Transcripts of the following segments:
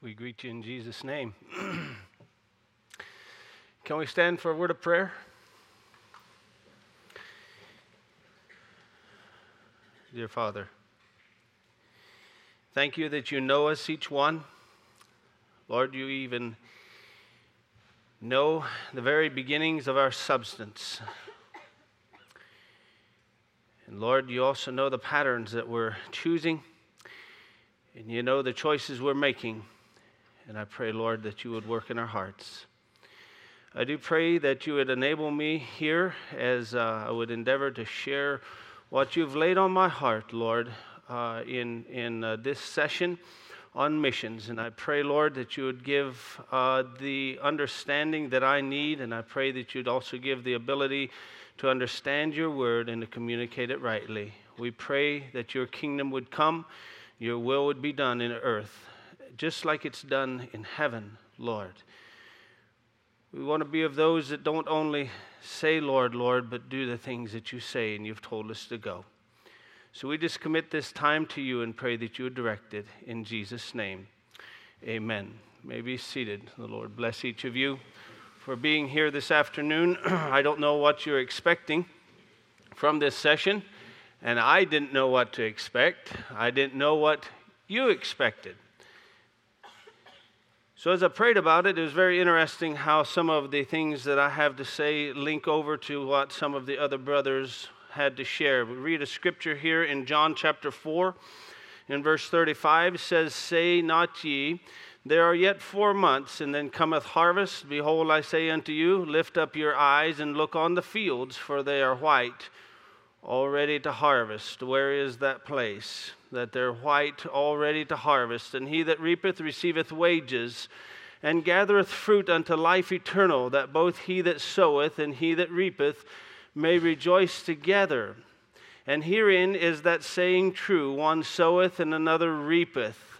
We greet you in Jesus' name. Can we stand for a word of prayer? Dear Father, thank you that you know us, each one. Lord, you even know the very beginnings of our substance. And Lord, you also know the patterns that we're choosing, and you know the choices we're making. And I pray, Lord, that you would work in our hearts. I do pray that you would enable me here as I would endeavor to share what you've laid on my heart, Lord, in this session on missions. And I pray, Lord, that you would give the understanding that I need, and I pray that you'd also give the ability to understand your word and to communicate it rightly. We pray that your kingdom would come, your will would be done in earth, just like it's done in heaven, Lord. We want to be of those that don't only say, Lord, Lord, but do the things that you say and you've told us to go. So we just commit this time to you and pray that you would direct it in Jesus' name. Amen. You may be seated. The Lord bless each of you for being here this afternoon. I don't know what you're expecting from this session, and I didn't know what to expect. I didn't know what you expected. So as I prayed about it, it was very interesting how some of the things that I have to say link over to what some of the other brothers had to share. We read a scripture here in John chapter 4, in verse 35, it says, "Say not ye, there are yet 4 months, and then cometh harvest. Behold, I say unto you, lift up your eyes and look on the fields, for they are white, already to harvest." Where is that place? That they're white, already to harvest. "And he that reapeth receiveth wages, and gathereth fruit unto life eternal, that both he that soweth and he that reapeth may rejoice together. And herein is that saying true, one soweth and another reapeth."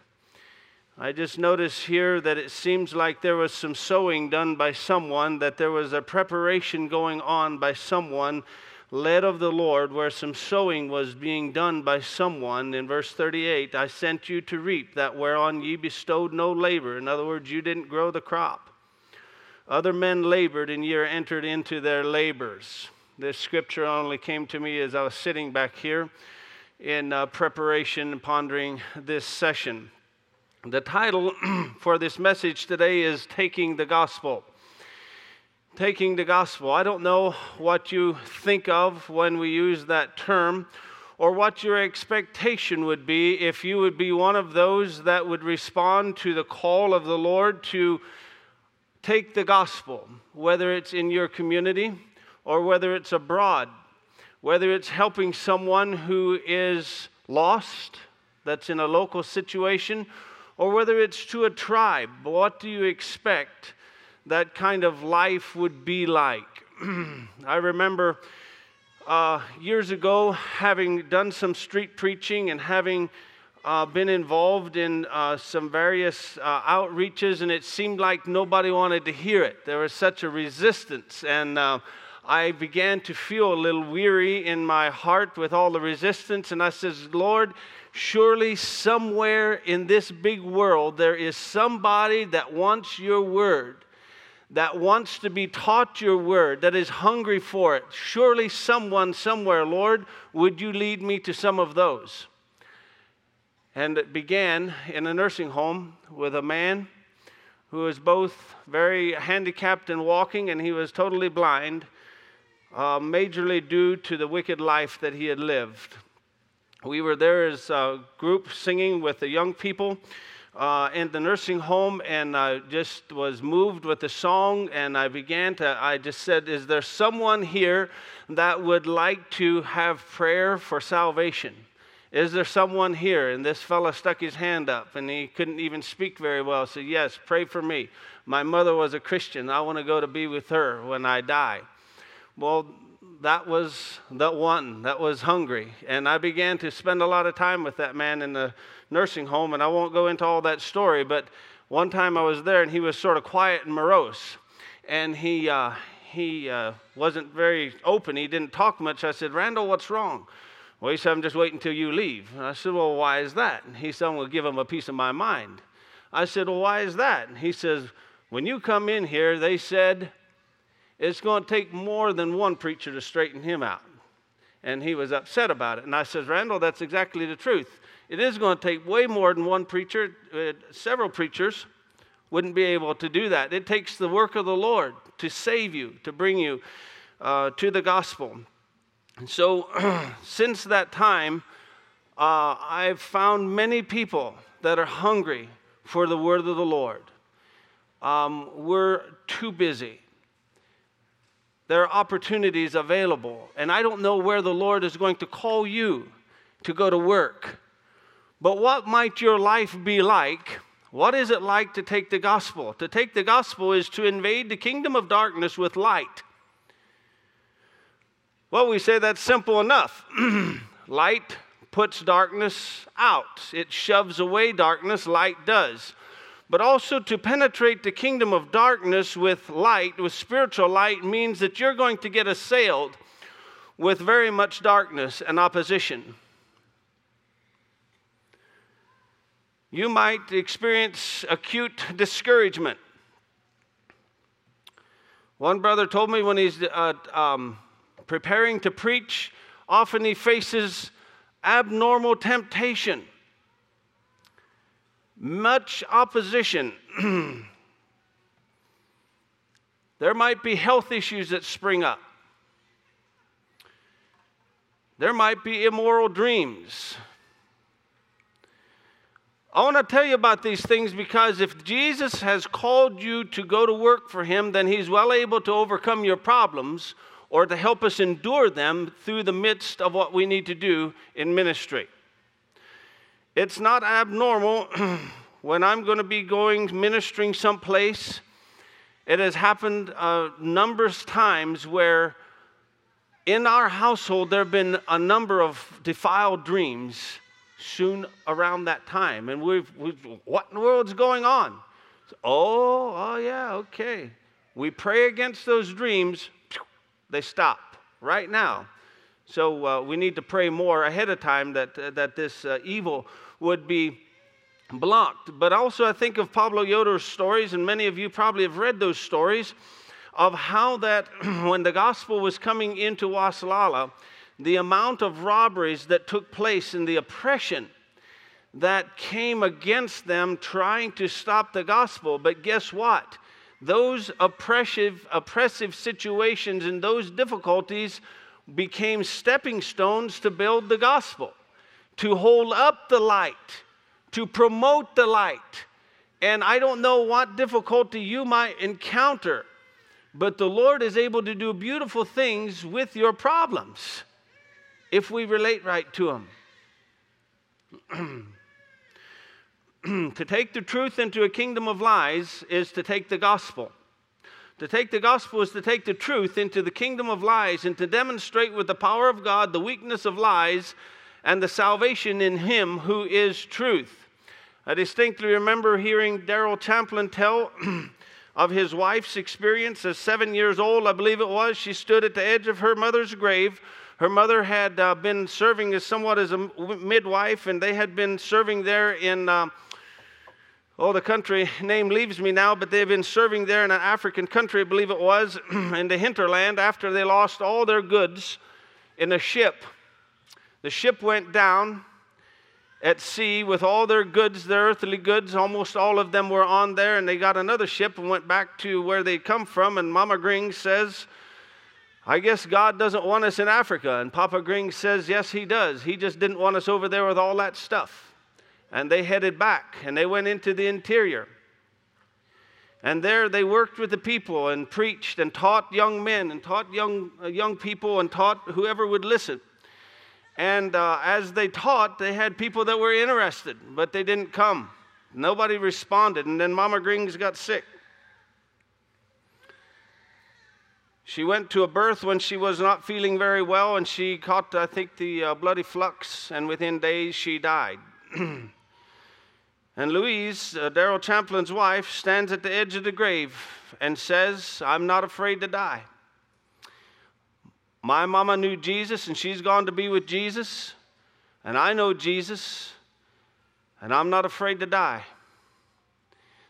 I just notice here that it seems like there was some sowing done by someone, that there was a preparation going on by someone led of the Lord, where some sowing was being done by someone. In verse 38, "I sent you to reap that whereon ye bestowed no labor." In other words, you didn't grow the crop. "Other men labored, and ye are entered into their labors." This scripture only came to me as I was sitting back here in preparation and pondering this session. The title for this message today is Taking the Gospel. Taking the gospel. I don't know what you think of when we use that term, or what your expectation would be if you would be one of those that would respond to the call of the Lord to take the gospel, whether it's in your community or whether it's abroad, whether it's helping someone who is lost, that's in a local situation, or whether it's to a tribe. What do you expect that kind of life would be like? I remember years ago having done some street preaching and having been involved in some various outreaches, and it seemed like nobody wanted to hear it. There was such a resistance, and I began to feel a little weary in my heart with all the resistance, and I says, "Lord, surely somewhere in this big world there is somebody that wants your word, that wants to be taught your word, that is hungry for it. Surely someone somewhere, Lord, would you lead me to some of those?" And it began in a nursing home with a man who was both very handicapped in walking, and he was totally blind, majorly due to the wicked life that he had lived. We were there as a group singing with the young people in the nursing home, and I just was moved with the song, and I just said, "Is there someone here that would like to have prayer for salvation? Is there someone here?" And this fella stuck his hand up, and he couldn't even speak very well. Said, "Yes, pray for me. My mother was a Christian. I want to go to be with her when I die." Well, that was the one that was hungry. And I began to spend a lot of time with that man in the nursing home, and I won't go into all that story, but one time I was there, and he was sort of quiet and morose, and he wasn't very open. He didn't talk much. I said, "Randall, what's wrong?" Well, he said, "I'm just waiting until you leave." And I said, "Well, why is that?" And he said, "I'm going to give him a piece of my mind." I said, well, why is that? And he says, when you come in here, they said, it's going to take more than one preacher to straighten him out. And he was upset about it. And I said, Randall, that's exactly the truth. It is going to take way more than one preacher. Several preachers wouldn't be able to do that. It takes the work of the Lord to save you, to bring you to the gospel. And so since that time, I've found many people that are hungry for the word of the Lord. We're too busy. There are opportunities available, and I don't know where the Lord is going to call you to go to work. But what might your life be like? What is it like to take the gospel? To take the gospel is to invade the kingdom of darkness with light. Well, we say that's simple enough. Light puts darkness out. It shoves away darkness, light does. But also to penetrate the kingdom of darkness with light, with spiritual light, means that you're going to get assailed with very much darkness and opposition. You might experience acute discouragement. One brother told me when he's preparing to preach, often he faces abnormal temptation. Much opposition. There might be health issues that spring up. There might be immoral dreams. I want to tell you about these things because if Jesus has called you to go to work for him, then he's well able to overcome your problems or to help us endure them through the midst of what we need to do in ministry. It's not abnormal when I'm going to be ministering someplace. It has happened numerous times where in our household there have been a number of defiled dreams soon around that time. And what in the world's going on? Oh yeah, okay. We pray against those dreams, they stop right now. So we need to pray more ahead of time that this evil would be blocked. But also I think of Pablo Yoder's stories, and many of you probably have read those stories, of how that when the gospel was coming into Waslala, the amount of robberies that took place and the oppression that came against them trying to stop the gospel. But guess what? Those oppressive situations and those difficulties became stepping stones to build the gospel, to hold up the light, to promote the light. And I don't know what difficulty you might encounter, but the Lord is able to do beautiful things with your problems if we relate right to Him. To take the truth into a kingdom of lies is to take the gospel. To take the gospel is to take the truth into the kingdom of lies and to demonstrate with the power of God the weakness of lies and the salvation in Him who is truth. I distinctly remember hearing Daryl Champlin tell of his wife's experience as 7 years old, I believe it was. She stood at the edge of her mother's grave. Her mother had been serving somewhat as a midwife, and they had been serving there in, the country name leaves me now, but they've been serving there in an African country, I believe it was, in the hinterland after they lost all their goods in a ship. The ship went down at sea with all their goods, their earthly goods. Almost all of them were on there, and they got another ship and went back to where they'd come from. And Mama Gring says, I guess God doesn't want us in Africa. And Papa Gring says, yes, He does. He just didn't want us over there with all that stuff. And they headed back, and they went into the interior. And there they worked with the people and preached and taught young men and taught young people and taught whoever would listen. And as they taught, they had people that were interested, but they didn't come. Nobody responded. And then Mama Grings got sick. She went to a birth when she was not feeling very well, and she caught, I think, the bloody flux, and within days she died. And Louise, Daryl Champlin's wife, stands at the edge of the grave and says, I'm not afraid to die. My mama knew Jesus, and she's gone to be with Jesus, and I know Jesus, and I'm not afraid to die.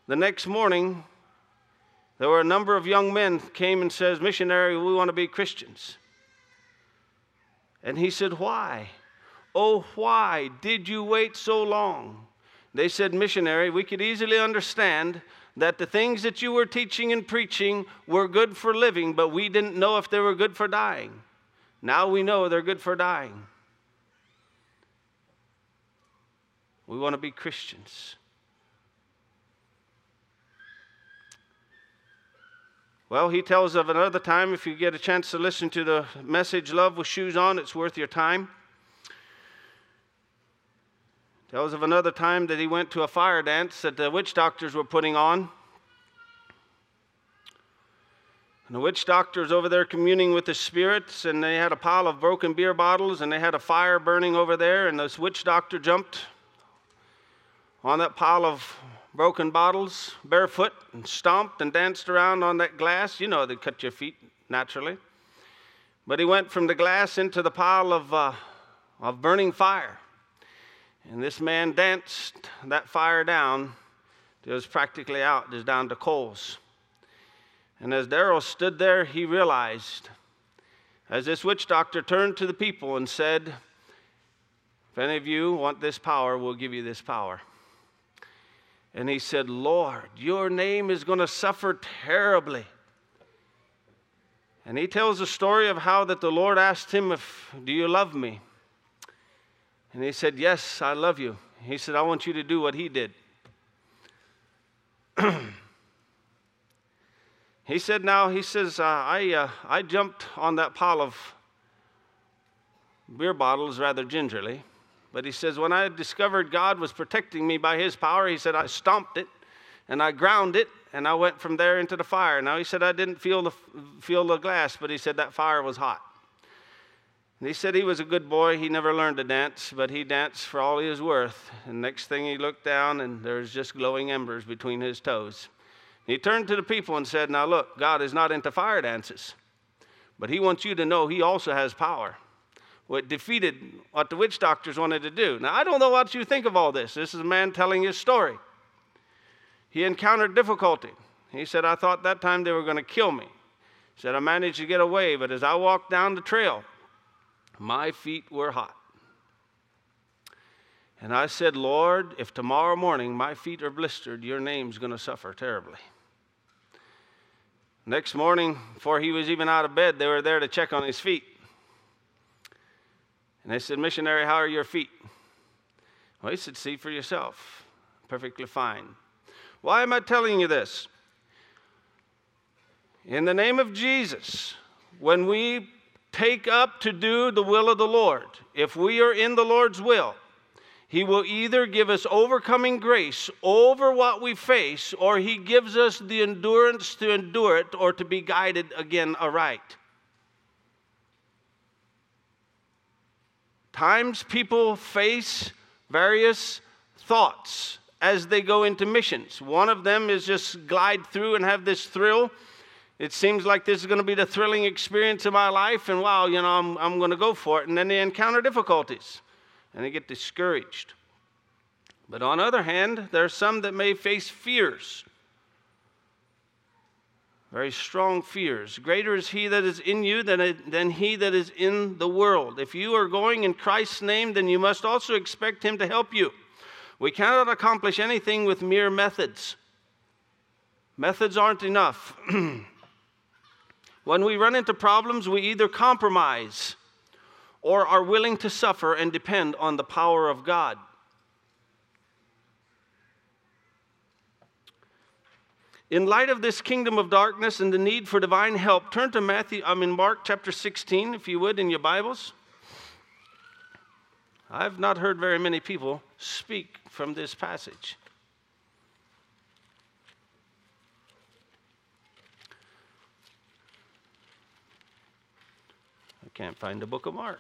The next morning, there were a number of young men came and says, "Missionary, we want to be Christians." And he said, "Why? Oh, why did you wait so long?" They said, "Missionary, we could easily understand that the things that you were teaching and preaching were good for living, but we didn't know if they were good for dying. Now we know they're good for dying. We want to be Christians." Well, he tells of another time, if you get a chance to listen to the message, Love with Shoes On, it's worth your time. Tells of another time that he went to a fire dance that the witch doctors were putting on. And the witch doctors over there communing with the spirits, and they had a pile of broken beer bottles, and they had a fire burning over there, and this witch doctor jumped on that pile of broken bottles, barefoot, and stomped and danced around on that glass. You know, they cut your feet naturally. But he went from the glass into the pile of burning fire. And this man danced that fire down. It was practically out, just down to coals. And as Darrell stood there, he realized, as this witch doctor turned to the people and said, "If any of you want this power, we'll give you this power." And he said, "Lord, your name is going to suffer terribly." And he tells a story of how that the Lord asked him, "Do you love me?" And he said, "Yes, I love you." He said, "I want you to do what he did." He said, I jumped on that pile of beer bottles rather gingerly. But he says, when I discovered God was protecting me by his power, he said, I stomped it and I ground it and I went from there into the fire. Now, he said, I didn't feel the glass, but he said that fire was hot. And he said he was a good boy. He never learned to dance, but he danced for all he was worth. And next thing he looked down and there's just glowing embers between his toes. And he turned to the people and said, "Now look, God is not into fire dances, but he wants you to know he also has power." Well, it defeated what the witch doctors wanted to do. Now, I don't know what you think of all this. This is a man telling his story. He encountered difficulty. He said, "I thought that time they were going to kill me." He said, "I managed to get away, but as I walked down the trail, my feet were hot. And I said, Lord, if tomorrow morning my feet are blistered, your name's going to suffer terribly." Next morning, before he was even out of bed, they were there to check on his feet. And they said, "Missionary, how are your feet?" Well, he said, "See for yourself. Perfectly fine." Why am I telling you this? In the name of Jesus, when we take up to do the will of the Lord, if we are in the Lord's will, he will either give us overcoming grace over what we face, or he gives us the endurance to endure it or to be guided again aright. Times people face various thoughts as they go into missions. One of them is just glide through and have this thrill. It seems like this is going to be the thrilling experience of my life, and wow, I'm going to go for it. And then they encounter difficulties, and they get discouraged. But on the other hand, there are some that may face fears. Very strong fears. Greater is he that is in you than he that is in the world. If you are going in Christ's name, then you must also expect him to help you. We cannot accomplish anything with mere methods. Methods aren't enough. When we run into problems, we either compromise or are willing to suffer and depend on the power of God. In light of this kingdom of darkness and the need for divine help, turn to Mark chapter 16, if you would, in your Bibles. I've not heard very many people speak from this passage. I can't find the book of Mark.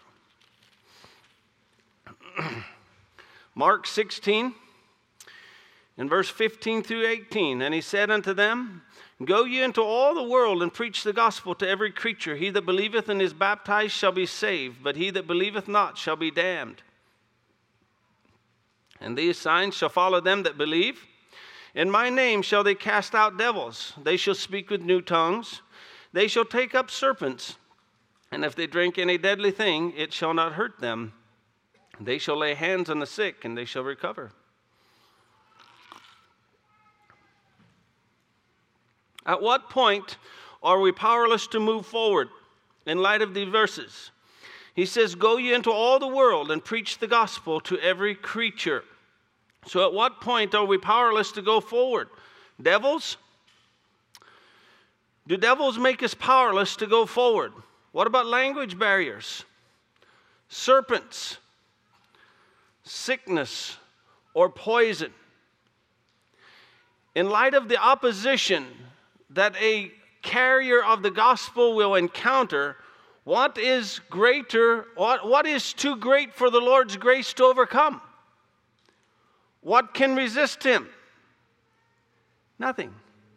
Mark 16. In verse 15 through 18, and he said unto them, Go ye into all the world and preach the gospel to every creature. He that believeth and is baptized shall be saved, but he that believeth not shall be damned. And these signs shall follow them that believe. In my name shall they cast out devils. They shall speak with new tongues. They shall take up serpents. And if they drink any deadly thing, it shall not hurt them. They shall lay hands on the sick, and they shall recover. At what point are we powerless to move forward in light of these verses? He says, go ye into all the world and preach the gospel to every creature. So at what point are we powerless to go forward? Devils? Do devils make us powerless to go forward? What about language barriers? Serpents? Sickness or poison? In light of the opposition that a carrier of the gospel will encounter, what is greater, what is too great for the Lord's grace to overcome? What can resist him? Nothing.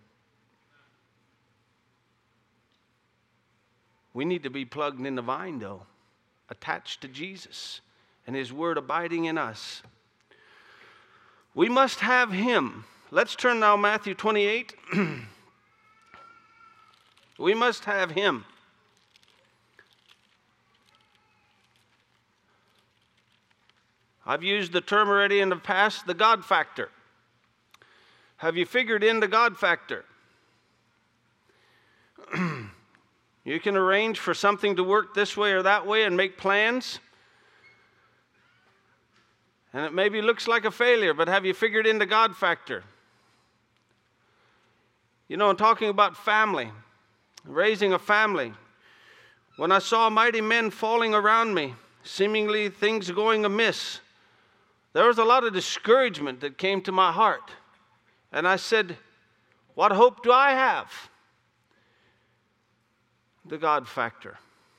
We need to be plugged in the vine, though, attached to Jesus and his word abiding in us. We must have him. Let's turn now Matthew 28. We must have him. I've used the term already in the past, the God factor. Have you figured in the God factor? You can arrange for something to work this way or that way and make plans. And it maybe looks like a failure, but have you figured in the God factor? You know, I'm talking about family, raising a family. When I saw mighty men falling around me, seemingly things going amiss, there was a lot of discouragement that came to my heart. And I said, what hope do I have? The God factor.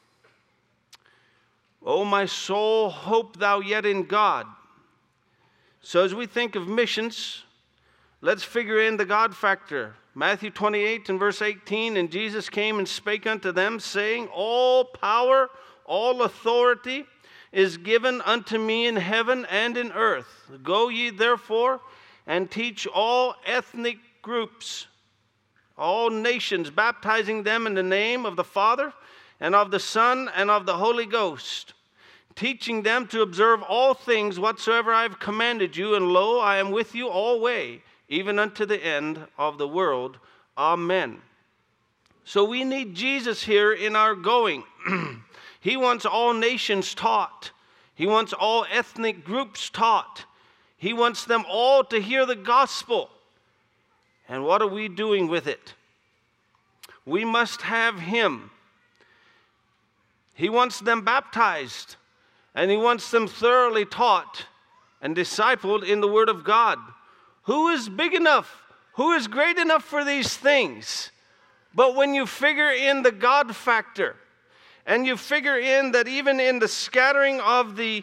O my soul, hope thou yet in God. So as we think of missions, let's figure in the God factor. Matthew 28 and verse 18, and Jesus came and spake unto them, saying, all power, all authority is given unto me in heaven and in earth. Go ye therefore and teach all ethnic groups, all nations, baptizing them in the name of the Father and of the Son and of the Holy Ghost, teaching them to observe all things whatsoever I have commanded you, and lo, I am with you alway, even unto the end of the world. Amen. So we need Jesus here in our going. He wants all nations taught. He wants all ethnic groups taught. He wants them all to hear the gospel. And what are we doing with it? We must have him. He wants them baptized, and he wants them thoroughly taught and discipled in the Word of God. Who is big enough? Who is great enough for these things? But when you figure in the God factor, and you figure in that even in the scattering of the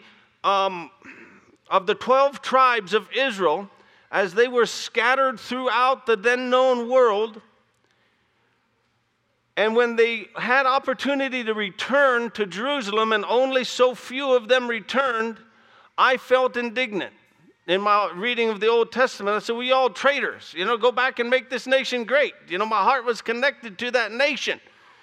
12 tribes of Israel, as they were scattered throughout the then known world, and when they had opportunity to return to Jerusalem and only so few of them returned, I felt indignant. In my reading of the Old Testament, I said, we all traitors, go back and make this nation great. My heart was connected to that nation.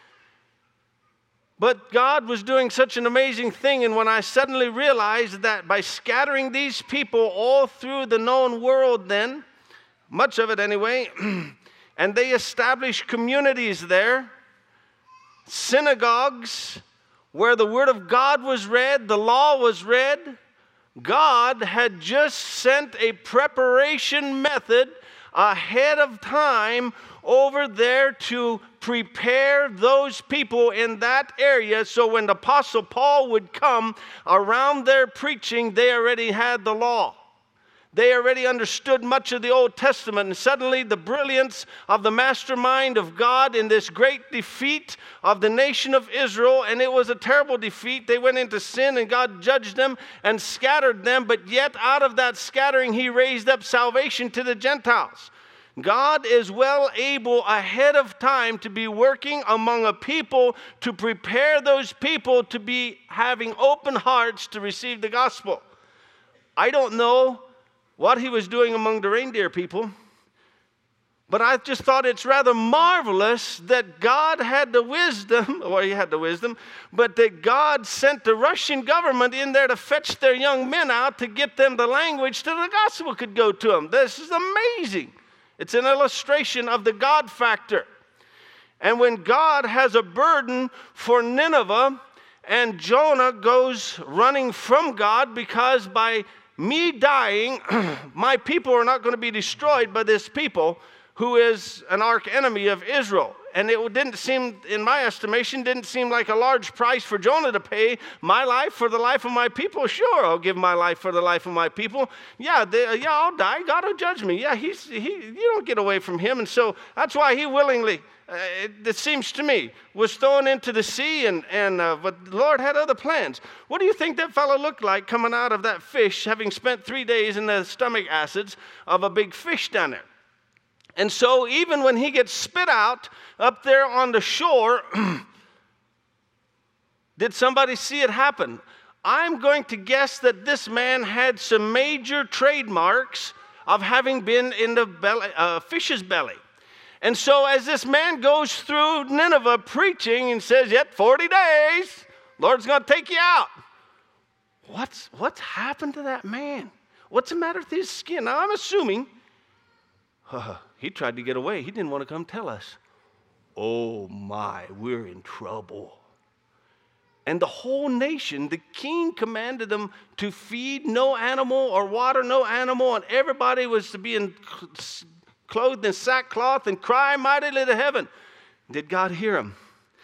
But God was doing such an amazing thing, and when I suddenly realized that by scattering these people all through the known world then, much of it anyway, and they established communities there, synagogues, where the Word of God was read, the law was read, God had just sent a preparation method ahead of time over there to prepare those people in that area, so when the Apostle Paul would come around their preaching, they already had the law. They already understood much of the Old Testament, and suddenly the brilliance of the mastermind of God in this great defeat of the nation of Israel, and it was a terrible defeat. They went into sin, and God judged them and scattered them, but yet out of that scattering, he raised up salvation to the Gentiles. God is well able ahead of time to be working among a people to prepare those people to be having open hearts to receive the gospel. I don't know what he was doing among the reindeer people, But I just thought it's rather marvelous that God had the wisdom, or he had the wisdom, but that God sent the Russian government in there to fetch their young men out to get them the language so the gospel could go to them. This is amazing. It's an illustration of the God factor. And when God has a burden for Nineveh, and Jonah goes running from God because by me dying, my people are not going to be destroyed by this people who is an arch enemy of Israel. And it didn't seem, in my estimation, didn't seem like a large price for Jonah to pay. My life for the life of my people? Sure, I'll give my life for the life of my people. Yeah, I'll die. God will judge me. Yeah, you don't get away from him. And so that's why he willingly, it seems to me, was thrown into the sea. But the Lord had other plans. What do you think that fellow looked like coming out of that fish, having spent 3 days in the stomach acids of a big fish down there? And so even when he gets spit out up there on the shore, did somebody see it happen? I'm going to guess that this man had some major trademarks of having been in the fish's belly. And so as this man goes through Nineveh preaching and says, yet 40 days, Lord's going to take you out. What's happened to that man? What's the matter with his skin? Now I'm assuming he tried to get away. He didn't want to come tell us. Oh my, we're in trouble. And the whole nation, the king commanded them to feed no animal or water no animal, and everybody was to be clothed in sackcloth and cry mightily to heaven. Did God hear him?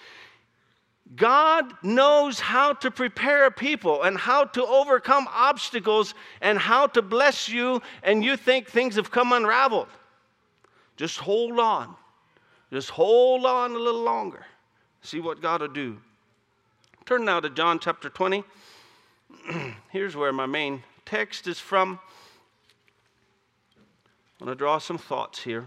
God knows how to prepare a people and how to overcome obstacles and how to bless you, and you think things have come unraveled. Just hold on. Just hold on a little longer. See what God will do. Turn now to John chapter 20. Here's where my main text is from. I'm going to draw some thoughts here.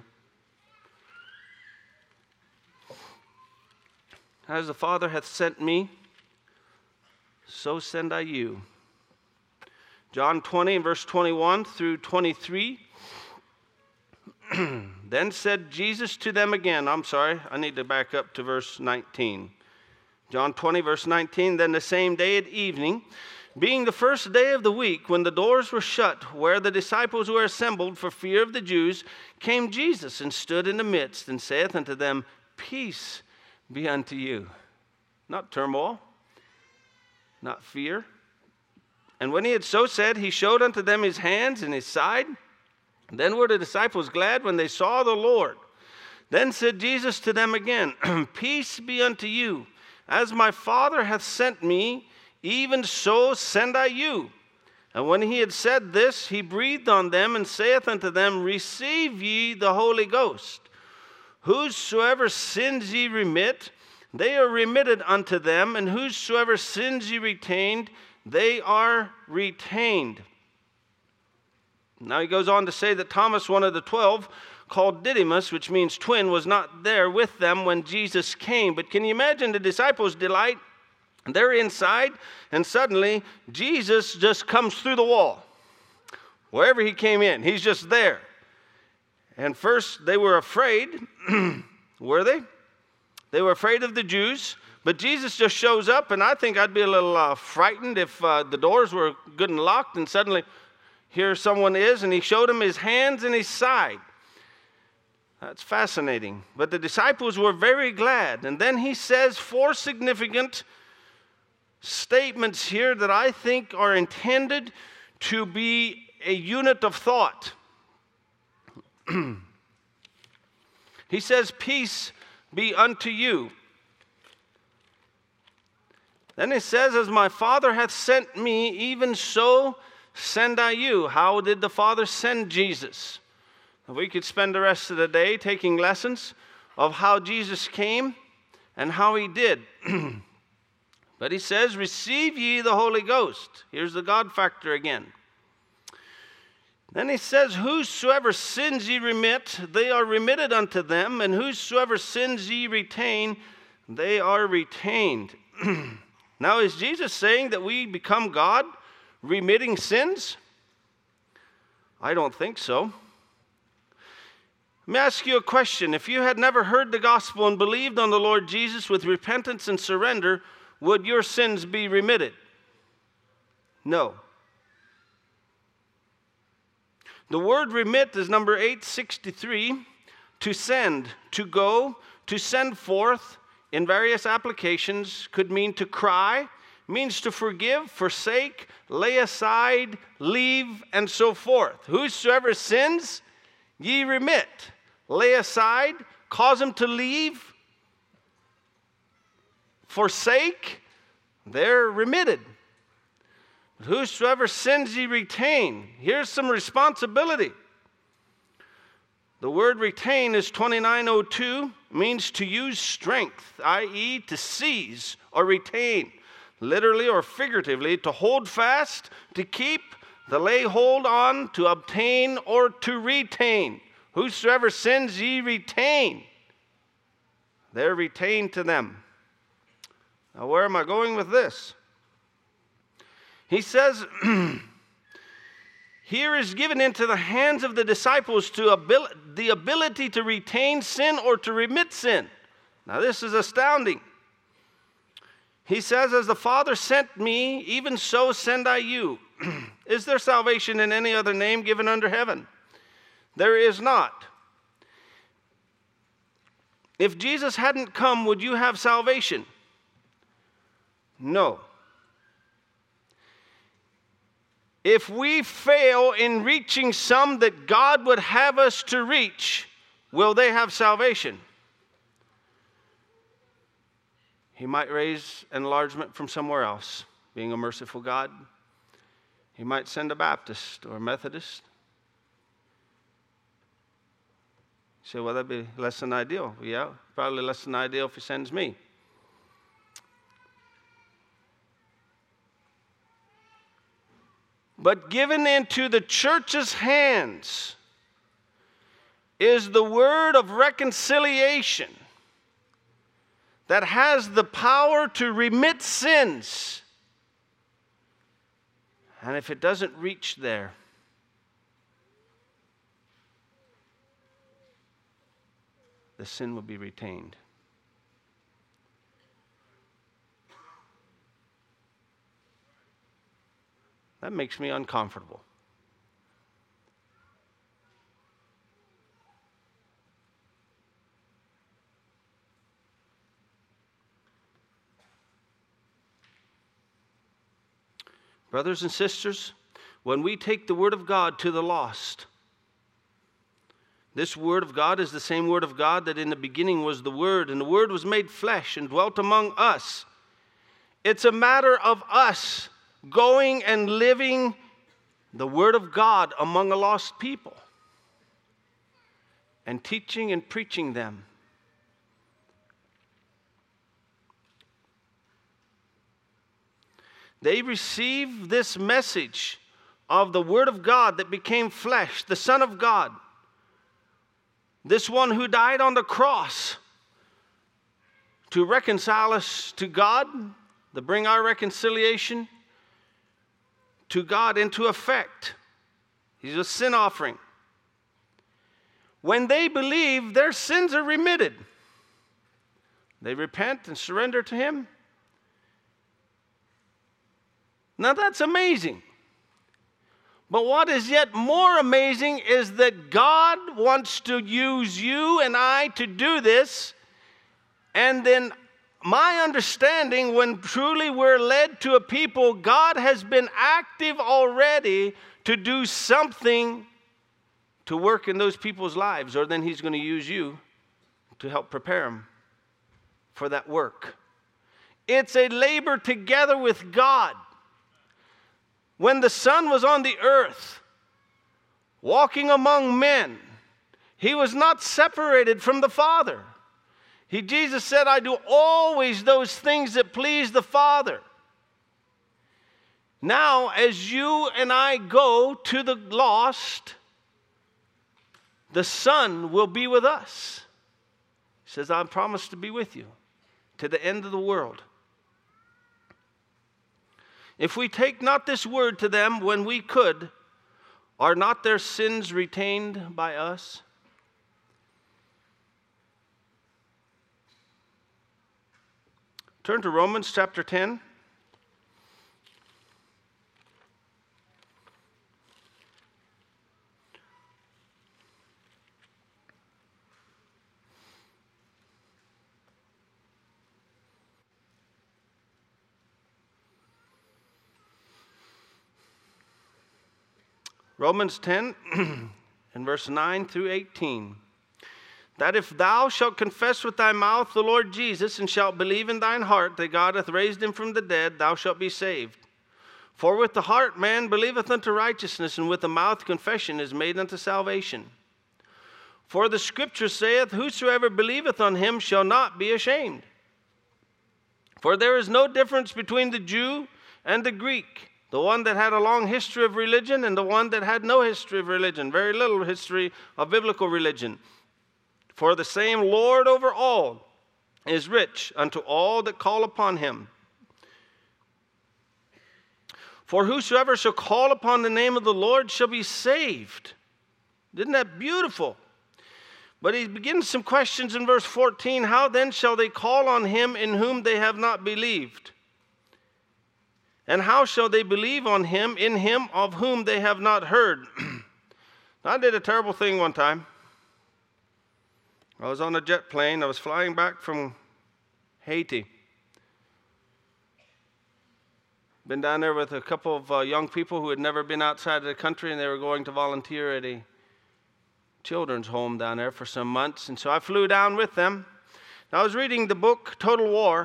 As the Father hath sent me, so send I you. John 20, verse 21 through 23. Then said Jesus to them again. I need to back up to verse 19. John 20, verse 19. Then the same day at evening, being the first day of the week, when the doors were shut, where the disciples were assembled for fear of the Jews, came Jesus and stood in the midst, and saith unto them, Peace be unto you. Not turmoil, not fear. And when he had so said, he showed unto them his hands and his side. Then were the disciples glad when they saw the Lord. Then said Jesus to them again, Peace be unto you. As my Father hath sent me, even so send I you. And when he had said this, he breathed on them and saith unto them, Receive ye the Holy Ghost. Whosoever sins ye remit, they are remitted unto them, and whosoever sins ye retained, they are retained. Now he goes on to say that Thomas, one of the 12, called Didymus, which means twin, was not there with them when Jesus came. But can you imagine the disciples' delight? They're inside, and suddenly Jesus just comes through the wall. Wherever he came in, he's just there. And first they were afraid. Were they? They were afraid of the Jews. But Jesus just shows up, and I think I'd be a little frightened if the doors were good and locked, and suddenly here someone is, and he showed him his hands and his side. That's fascinating. But the disciples were very glad. And then he says 4 significant statements here that I think are intended to be a unit of thought. He says, Peace be unto you. Then he says, As my Father hath sent me, even so send I you. How did the Father send Jesus? We could spend the rest of the day taking lessons of how Jesus came and how he did. But he says, Receive ye the Holy Ghost. Here's the God factor again. Then he says, Whosoever sins ye remit, they are remitted unto them, and whosoever sins ye retain, they are retained. Now, is Jesus saying that we become God, remitting sins? I don't think so. Let me ask you a question. If you had never heard the gospel and believed on the Lord Jesus with repentance and surrender, would your sins be remitted? No. The word remit is number 863, to send, to go, to send forth in various applications, could mean to cry, means to forgive, forsake, lay aside, leave, and so forth. Whosoever sins, ye remit. Lay aside, cause him to leave, forsake, they're remitted. But whosoever sins, ye retain. Here's some responsibility. The word retain is 2902, means to use strength, i.e. to seize or retain. Literally or figuratively, to hold fast, to keep, to lay hold on, to obtain, or to retain. Whosoever sins, ye retain. They're retained to them. Now, where am I going with this? He says, here is given into the hands of the disciples the ability to retain sin or to remit sin. Now, this is astounding. He says, as the Father sent me, even so send I you. Is there salvation in any other name given under heaven? There is not. If Jesus hadn't come, would you have salvation? No. If we fail in reaching some that God would have us to reach, will they have salvation? He might raise enlargement from somewhere else, being a merciful God. He might send a Baptist or a Methodist. You say, well, that'd be less than ideal. Yeah, probably less than ideal if he sends me. But given into the church's hands is the word of reconciliation that has the power to remit sins. And if it doesn't reach there, the sin will be retained. That makes me uncomfortable. Brothers and sisters, when we take the Word of God to the lost, this Word of God is the same Word of God that in the beginning was the Word, and the Word was made flesh and dwelt among us. It's a matter of us going and living the Word of God among a lost people and teaching and preaching them. They receive this message of the Word of God that became flesh, the Son of God, this one who died on the cross to reconcile us to God, to bring our reconciliation to God into effect. He's a sin offering. When they believe, their sins are remitted. They repent and surrender to Him. Now that's amazing. But what is yet more amazing is that God wants to use you and I to do this. And then my understanding, when truly we're led to a people, God has been active already to do something to work in those people's lives. Or then He's going to use you to help prepare them for that work. It's a labor together with God. When the Son was on the earth, walking among men, He was not separated from the Father. Jesus said, I do always those things that please the Father. Now, as you and I go to the lost, the Son will be with us. He says, I promise to be with you to the end of the world. If we take not this word to them when we could, are not their sins retained by us? Turn to Romans chapter 10. Romans 10 and verse 9 through 18. That if thou shalt confess with thy mouth the Lord Jesus, and shalt believe in thine heart that God hath raised him from the dead, thou shalt be saved. For with the heart man believeth unto righteousness, and with the mouth confession is made unto salvation. For the Scripture saith, whosoever believeth on him shall not be ashamed. For there is no difference between the Jew and the Greek, the one that had a long history of religion and the one that had no history of religion, very little history of biblical religion. For the same Lord over all is rich unto all that call upon him. For whosoever shall call upon the name of the Lord shall be saved. Isn't that beautiful? But he begins some questions in verse 14. How then shall they call on him in whom they have not believed? And how shall they believe on him, in him of whom they have not heard? I did a terrible thing one time. I was on a jet plane. I was flying back from Haiti. Been down there with a couple of young people who had never been outside of the country, and they were going to volunteer at a children's home down there for some months. And so I flew down with them. And I was reading the book Total War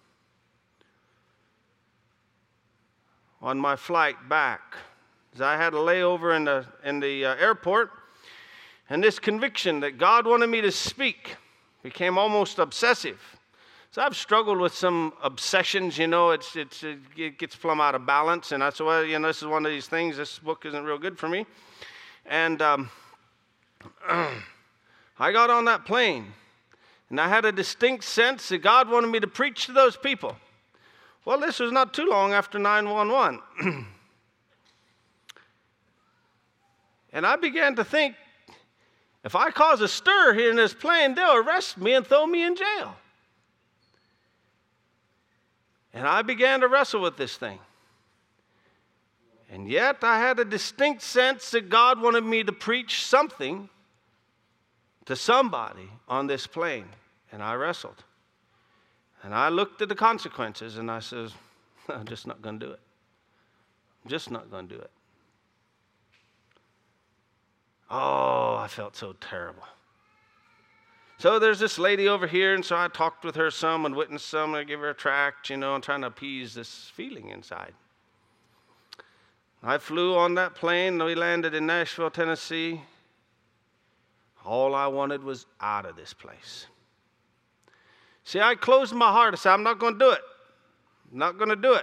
on my flight back. As I had a layover in the airport, and this conviction that God wanted me to speak became almost obsessive. So I've struggled with some obsessions, it gets plumb out of balance, and I said, well, this is one of these things. This book isn't real good for me. And I got on that plane, and I had a distinct sense that God wanted me to preach to those people. Well, this was not too long after 9/11. And I began to think, if I cause a stir here in this plane, they'll arrest me and throw me in jail. And I began to wrestle with this thing. And yet I had a distinct sense that God wanted me to preach something to somebody on this plane. And I wrestled. And I looked at the consequences, and I said, I'm just not going to do it. I'm just not going to do it. Oh, I felt so terrible. So there's this lady over here, and so I talked with her some and witnessed some, and I gave her a tract, and trying to appease this feeling inside. I flew on that plane, and we landed in Nashville, Tennessee. All I wanted was out of this place. See, I closed my heart. I said, I'm not going to do it. I'm not going to do it.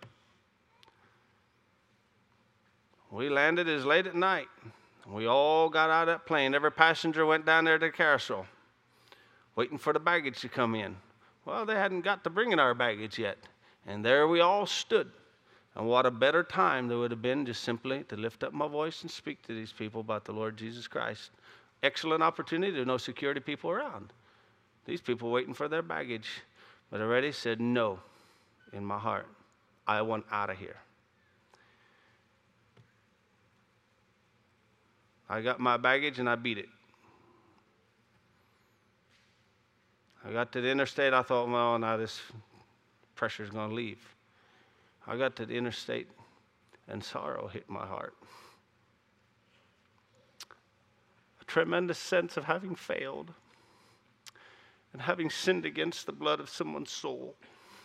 We landed as late at night. We all got out of that plane. Every passenger went down there to the carousel, waiting for the baggage to come in. Well, they hadn't got to bringing our baggage yet. And there we all stood. And what a better time there would have been just simply to lift up my voice and speak to these people about the Lord Jesus Christ. Excellent opportunity. There were no security people around. These people waiting for their baggage. But I already said no in my heart. I want out of here. I got my baggage and I beat it. I got to the interstate. I thought, well, now this pressure's going to leave. I got to the interstate and sorrow hit my heart. A tremendous sense of having failed and having sinned against the blood of someone's soul.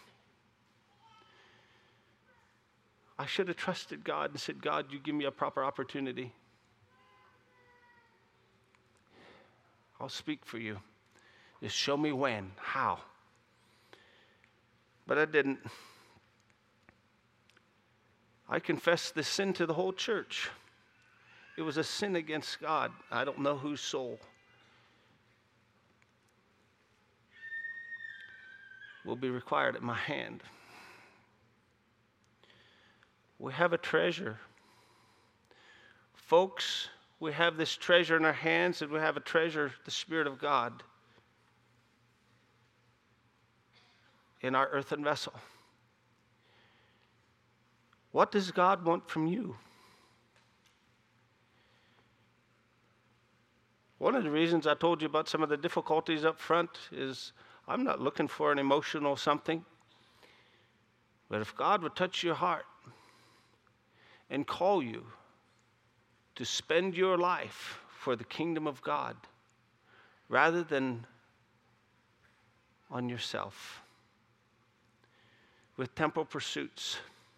I should have trusted God and said, God, you give me a proper opportunity. I'll speak for you. Just show me when, how. But I didn't. I confessed this sin to the whole church. It was a sin against God. I don't know whose soul will be required at my hand. We have a treasure. Folks, we have this treasure in our hands, and we have a treasure, the Spirit of God. in our earthen vessel. What does God want from you? One of the reasons I told you about some of the difficulties up front is I'm not looking for an emotional something. But if God would touch your heart and call you to spend your life for the kingdom of God rather than on yourself with temporal pursuits,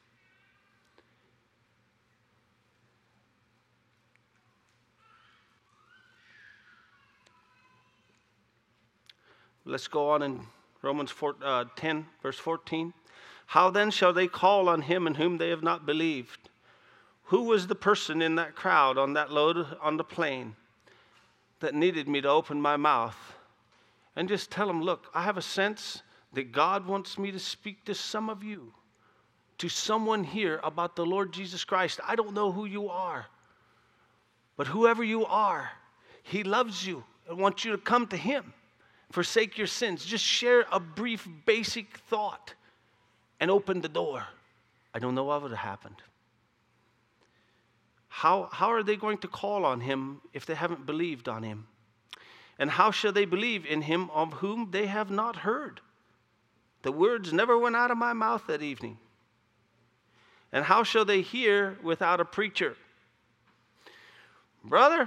let's go on in Romans 10, verse 14. How then shall they call on him in whom they have not believed? Who was the person in that crowd on that load on the plain that needed me to open my mouth and just tell them, look, I have a sense that God wants me to speak to some of you, to someone here about the Lord Jesus Christ. I don't know who you are, but whoever you are, he loves you and wants you to come to him. Forsake your sins. Just share a brief, basic thought and open the door. I don't know what would have happened. How are they going to call on him if they haven't believed on him? And how shall they believe in him of whom they have not heard? The words never went out of my mouth that evening. And how shall they hear without a preacher? Brother,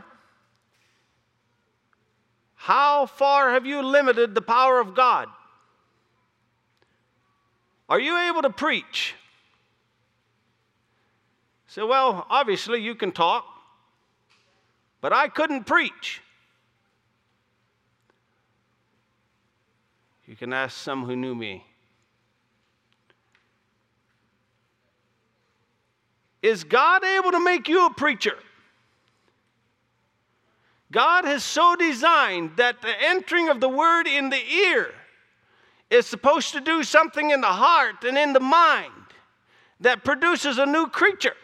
how far have you limited the power of God? Are you able to preach? So, well, obviously you can talk, but I couldn't preach. You can ask some who knew me. Is God able to make you a preacher? God has so designed that the entering of the word in the ear is supposed to do something in the heart and in the mind that produces a new creature.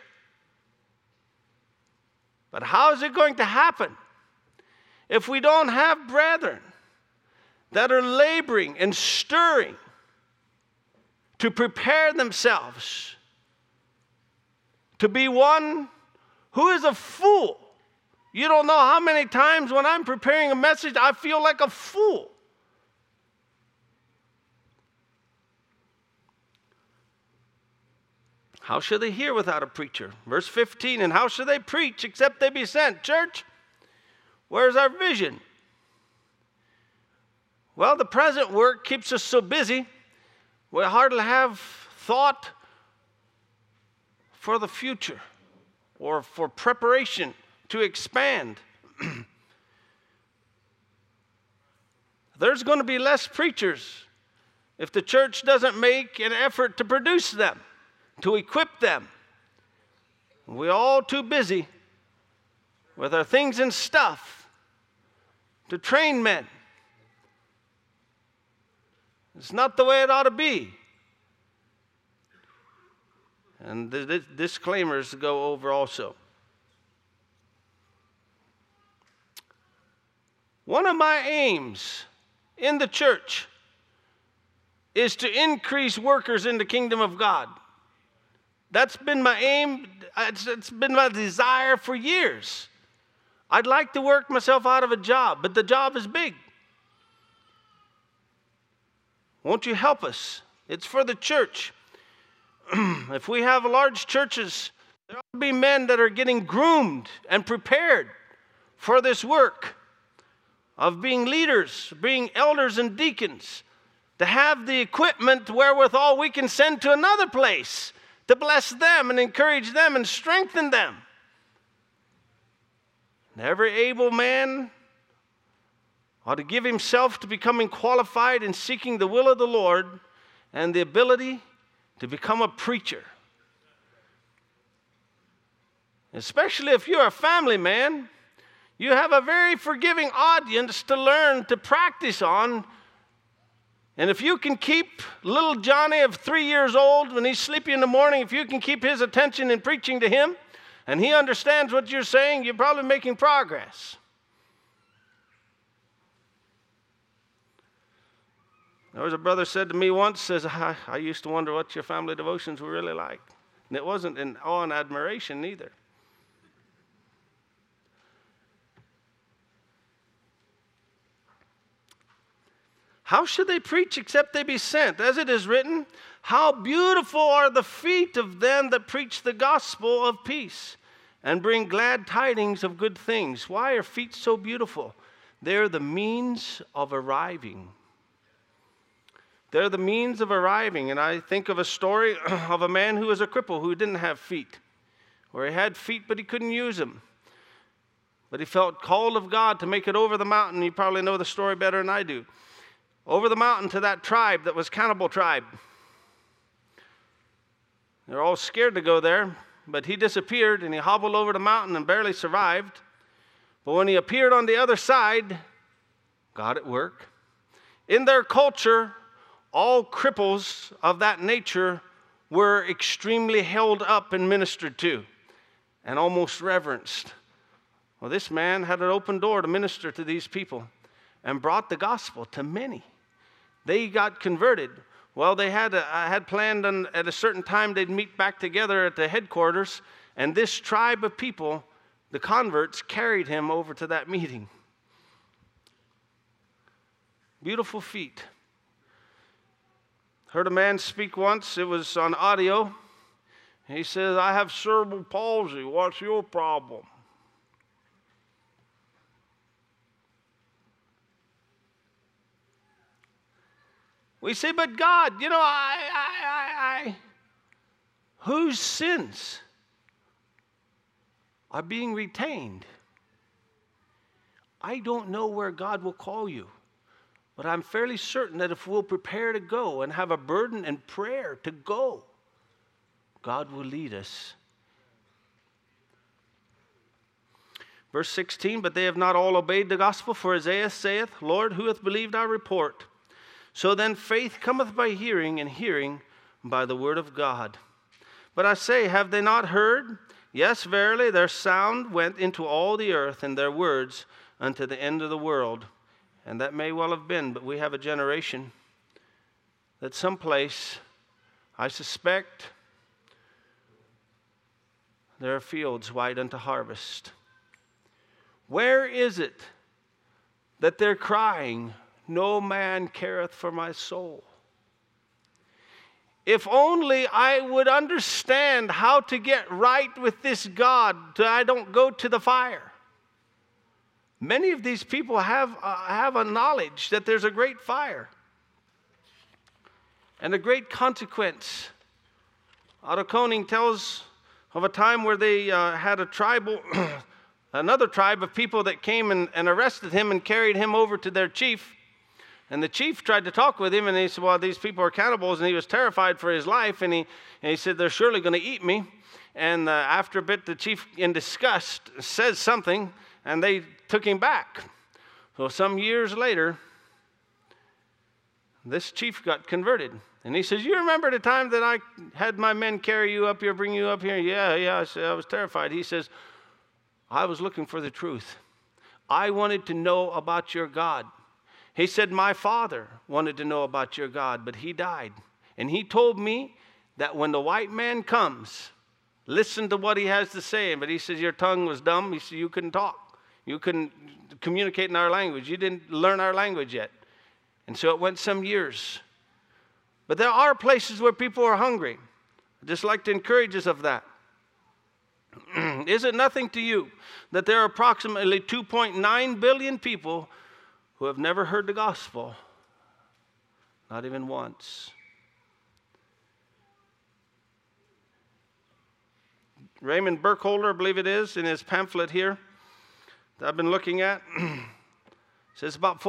But how is it going to happen if we don't have brethren that are laboring and stirring to prepare themselves to be one who is a fool? You don't know how many times when I'm preparing a message, I feel like a fool. How shall they hear without a preacher? Verse 15, and how shall they preach except they be sent? Church, where's our vision? Well, the present work keeps us so busy, we hardly have thought for the future or for preparation to expand. There's going to be less preachers if the church doesn't make an effort to produce them, to equip them. We're all too busy with our things and stuff to train men. It's not the way it ought to be. And the disclaimers go over also. One of my aims in the church is to increase workers in the kingdom of God. That's been my aim. It's been my desire for years. I'd like to work myself out of a job, but the job is big. Won't you help us? It's for the church. If we have large churches, there ought to be men that are getting groomed and prepared for this work of being leaders, being elders and deacons, to have the equipment wherewithal we can send to another place to bless them and encourage them and strengthen them. And every able man ought to give himself to becoming qualified in seeking the will of the Lord and the ability to become a preacher. Especially if you're a family man, you have a very forgiving audience to learn to practice on. And if you can keep little Johnny of 3 years old when he's sleepy in the morning, if you can keep his attention in preaching to him, and he understands what you're saying, you're probably making progress. There was a brother said to me once, says, I used to wonder what your family devotions were really like. And it wasn't in awe and admiration either. How should they preach except they be sent? As it is written, how beautiful are the feet of them that preach the gospel of peace and bring glad tidings of good things. Why are feet so beautiful? They're the means of arriving. They're the means of arriving. And I think of a story of a man who was a cripple who didn't have feet. Or he had feet, but he couldn't use them. But he felt called of God to make it over the mountain. You probably know the story better than I do. Over the mountain to that tribe that was cannibal tribe. They're all scared to go there, but he disappeared and he hobbled over the mountain and barely survived. But when he appeared on the other side, God at work. In their culture, all cripples of that nature were extremely held up and ministered to and almost reverenced. Well, this man had an open door to minister to these people and brought the gospel to many. They got converted. Well, they had planned at a certain time they'd meet back together at the headquarters, and this tribe of people, the converts, carried him over to that meeting. Beautiful feet. Heard a man speak once, it was on audio. He says, I have cerebral palsy. What's your problem? We say, but God, whose sins are being retained? I don't know where God will call you, but I'm fairly certain that if we'll prepare to go and have a burden and prayer to go, God will lead us. Verse 16, but they have not all obeyed the gospel, for Isaiah saith, Lord, who hath believed our report? So then faith cometh by hearing, and hearing by the word of God. But I say, have they not heard? Yes, verily, their sound went into all the earth, and their words unto the end of the world. And that may well have been, but we have a generation that someplace, I suspect, there are fields white unto harvest. Where is it that they're crying, no man careth for my soul? If only I would understand how to get right with this God, so I don't go to the fire. Many of these people have a knowledge that there's a great fire and a great consequence. Otto Koning tells of a time where they had another tribe of people that came and arrested him and carried him over to their chief. And the chief tried to talk with him, and he said, well, these people are cannibals, and he was terrified for his life, and he said, they're surely going to eat me. And after a bit, the chief, in disgust, says something, and they took him back. So some years later, this chief got converted. And he says, you remember the time that I had my men carry you up here, bring you up here? Yeah, I said, I was terrified. He says, I was looking for the truth. I wanted to know about your God. He said, my father wanted to know about your God, but he died. And he told me that when the white man comes, listen to what he has to say. But he says, your tongue was dumb. He said, you couldn't talk. You couldn't communicate in our language. You didn't learn our language yet. And so it went some years. But there are places where people are hungry. I'd just like to encourage us of that. Is it nothing to you that there are approximately 2.9 billion people who have never heard the gospel, not even once? Raymond Burkholder, I believe it is, in his pamphlet here that I've been looking at, says about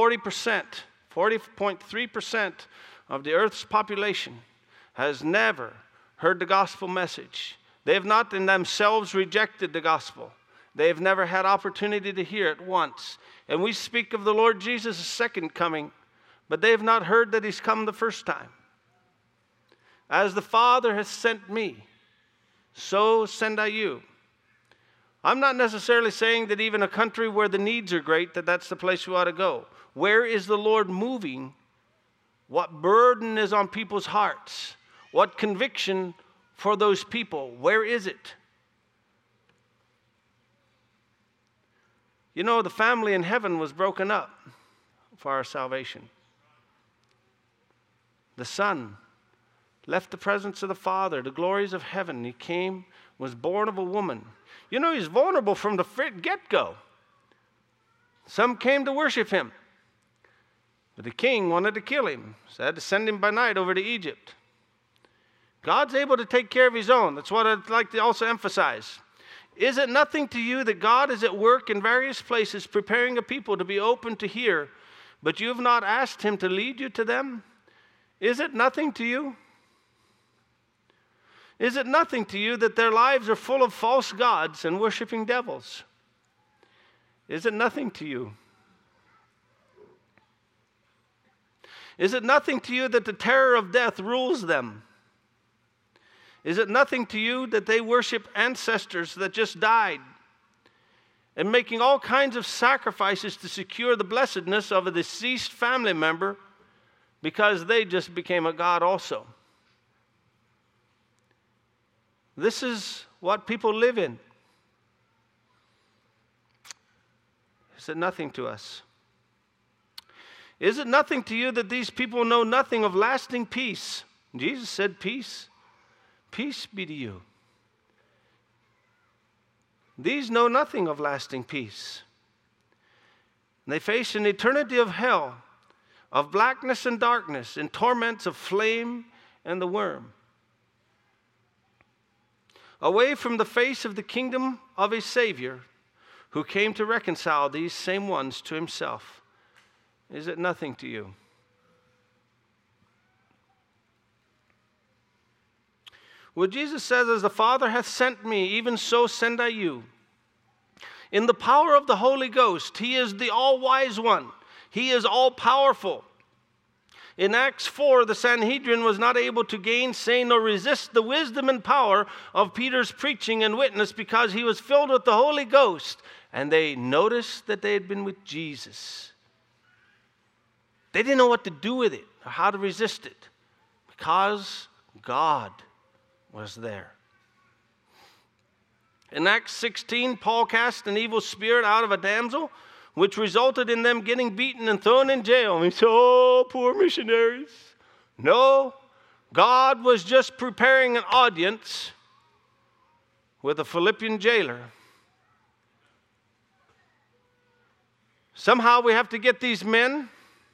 40.3% of the earth's population has never heard the gospel message. They have not in themselves rejected the gospel. They have never had opportunity to hear it once. And we speak of the Lord Jesus' second coming, but they have not heard that he's come the first time. As the Father has sent me, so send I you. I'm not necessarily saying that even a country where the needs are great, that's the place we ought to go. Where is the Lord moving? What burden is on people's hearts? What conviction for those people? Where is it? You know, the family in heaven was broken up for our salvation. The Son left the presence of the Father, the glories of heaven. He came, was born of a woman. You know, he's vulnerable from the get-go. Some came to worship him, but the king wanted to kill him, so they had to send him by night over to Egypt. God's able to take care of his own. That's what I'd like to also emphasize. Is it nothing to you that God is at work in various places preparing a people to be open to hear, but you have not asked him to lead you to them? Is it nothing to you? Is it nothing to you that their lives are full of false gods and worshiping devils? Is it nothing to you? Is it nothing to you that the terror of death rules them? Is it nothing to you that they worship ancestors that just died and making all kinds of sacrifices to secure the blessedness of a deceased family member because they just became a god also? This is what people live in. Is it nothing to us? Is it nothing to you that these people know nothing of lasting peace? Jesus said, peace. Peace be to you. These know nothing of lasting peace. They face an eternity of hell, of blackness and darkness, in torments of flame and the worm. Away from the face of the kingdom of a Savior who came to reconcile these same ones to himself. Is it nothing to you? Well, Jesus says, as the Father hath sent me, even so send I you. In the power of the Holy Ghost, he is the all-wise one. He is all-powerful. In Acts 4, the Sanhedrin was not able to gainsay nor resist the wisdom and power of Peter's preaching and witness because he was filled with the Holy Ghost. And they noticed that they had been with Jesus. They didn't know what to do with it or how to resist it because God was there. In Acts 16, Paul cast an evil spirit out of a damsel, which resulted in them getting beaten and thrown in jail. And we say, oh, poor missionaries. No, God was just preparing an audience with a Philippian jailer. Somehow we have to get these men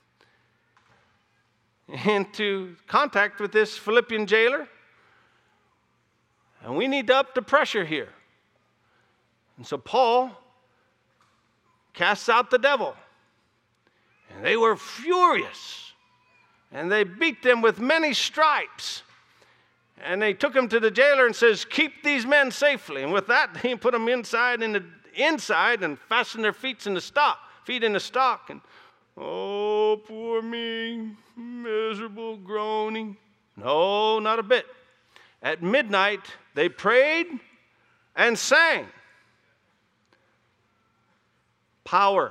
into contact with this Philippian jailer. And we need to up the pressure here. And so Paul casts out the devil. And they were furious. And they beat them with many stripes. And they took him to the jailer and says, keep these men safely. And with that, he put them inside and fastened their feet in the stock. And, oh, poor me, miserable, groaning. No, not a bit. At midnight, they prayed and sang. Power.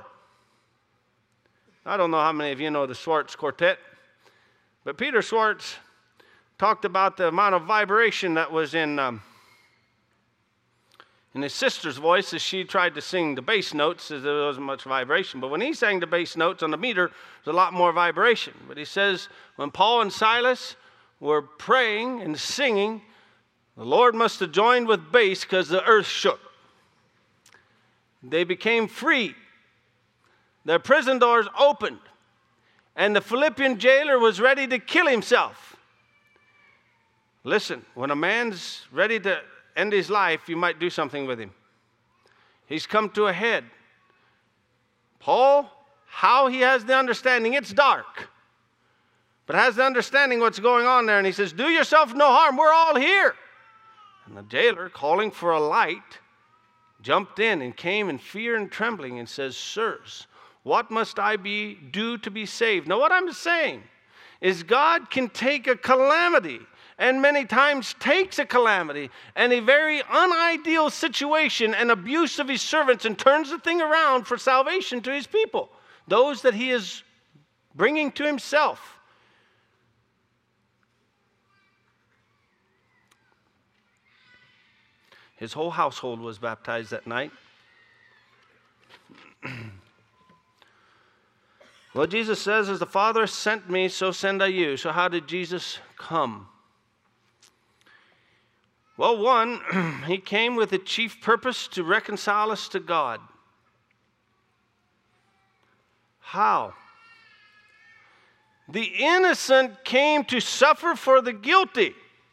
I don't know how many of you know the Schwartz Quartet, but Peter Schwartz talked about the amount of vibration that was in his sister's voice as she tried to sing the bass notes. There wasn't much vibration, but when he sang the bass notes on the meter, there's a lot more vibration. But he says when Paul and Silas were praying and singing, the Lord must have joined with bass because the earth shook. They became free. Their prison doors opened. And the Philippian jailer was ready to kill himself. Listen, when a man's ready to end his life, you might do something with him. He's come to a head. Paul, how he has the understanding, it's dark, but has the understanding what's going on there. And he says, do yourself no harm, we're all here. And the jailer, calling for a light, jumped in and came in fear and trembling and says, sirs, what must I do to be saved? Now what I'm saying is God can take a calamity, and many times takes a calamity and a very unideal situation and abuse of his servants and turns the thing around for salvation to his people, those that he is bringing to himself. His whole household was baptized that night. Well, Jesus says, as the Father sent me, so send I you. So how did Jesus come? Well, one, he came with the chief purpose to reconcile us to God. How? The innocent came to suffer for the guilty.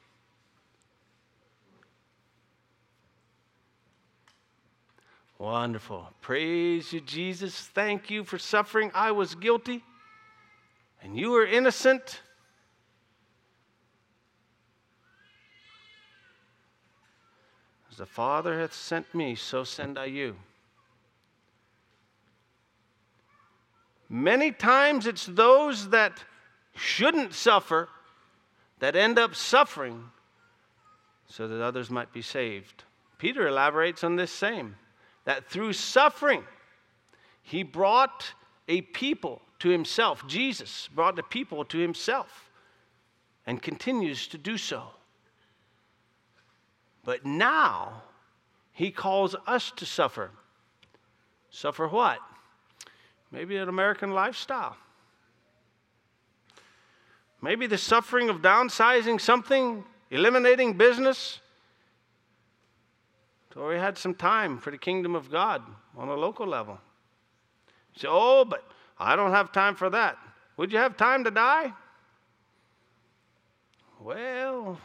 Wonderful. Praise you, Jesus. Thank you for suffering. I was guilty, and you were innocent. As the Father hath sent me, so send I you. Many times it's those that shouldn't suffer that end up suffering so that others might be saved. Peter elaborates on this same, that through suffering he brought a people to himself. Jesus brought the people to himself and continues to do so. But now he calls us to suffer. Suffer what? Maybe an American lifestyle. Maybe the suffering of downsizing something, eliminating business. So we had some time for the kingdom of God on a local level. You say, oh, but I don't have time for that. Would you have time to die? Well,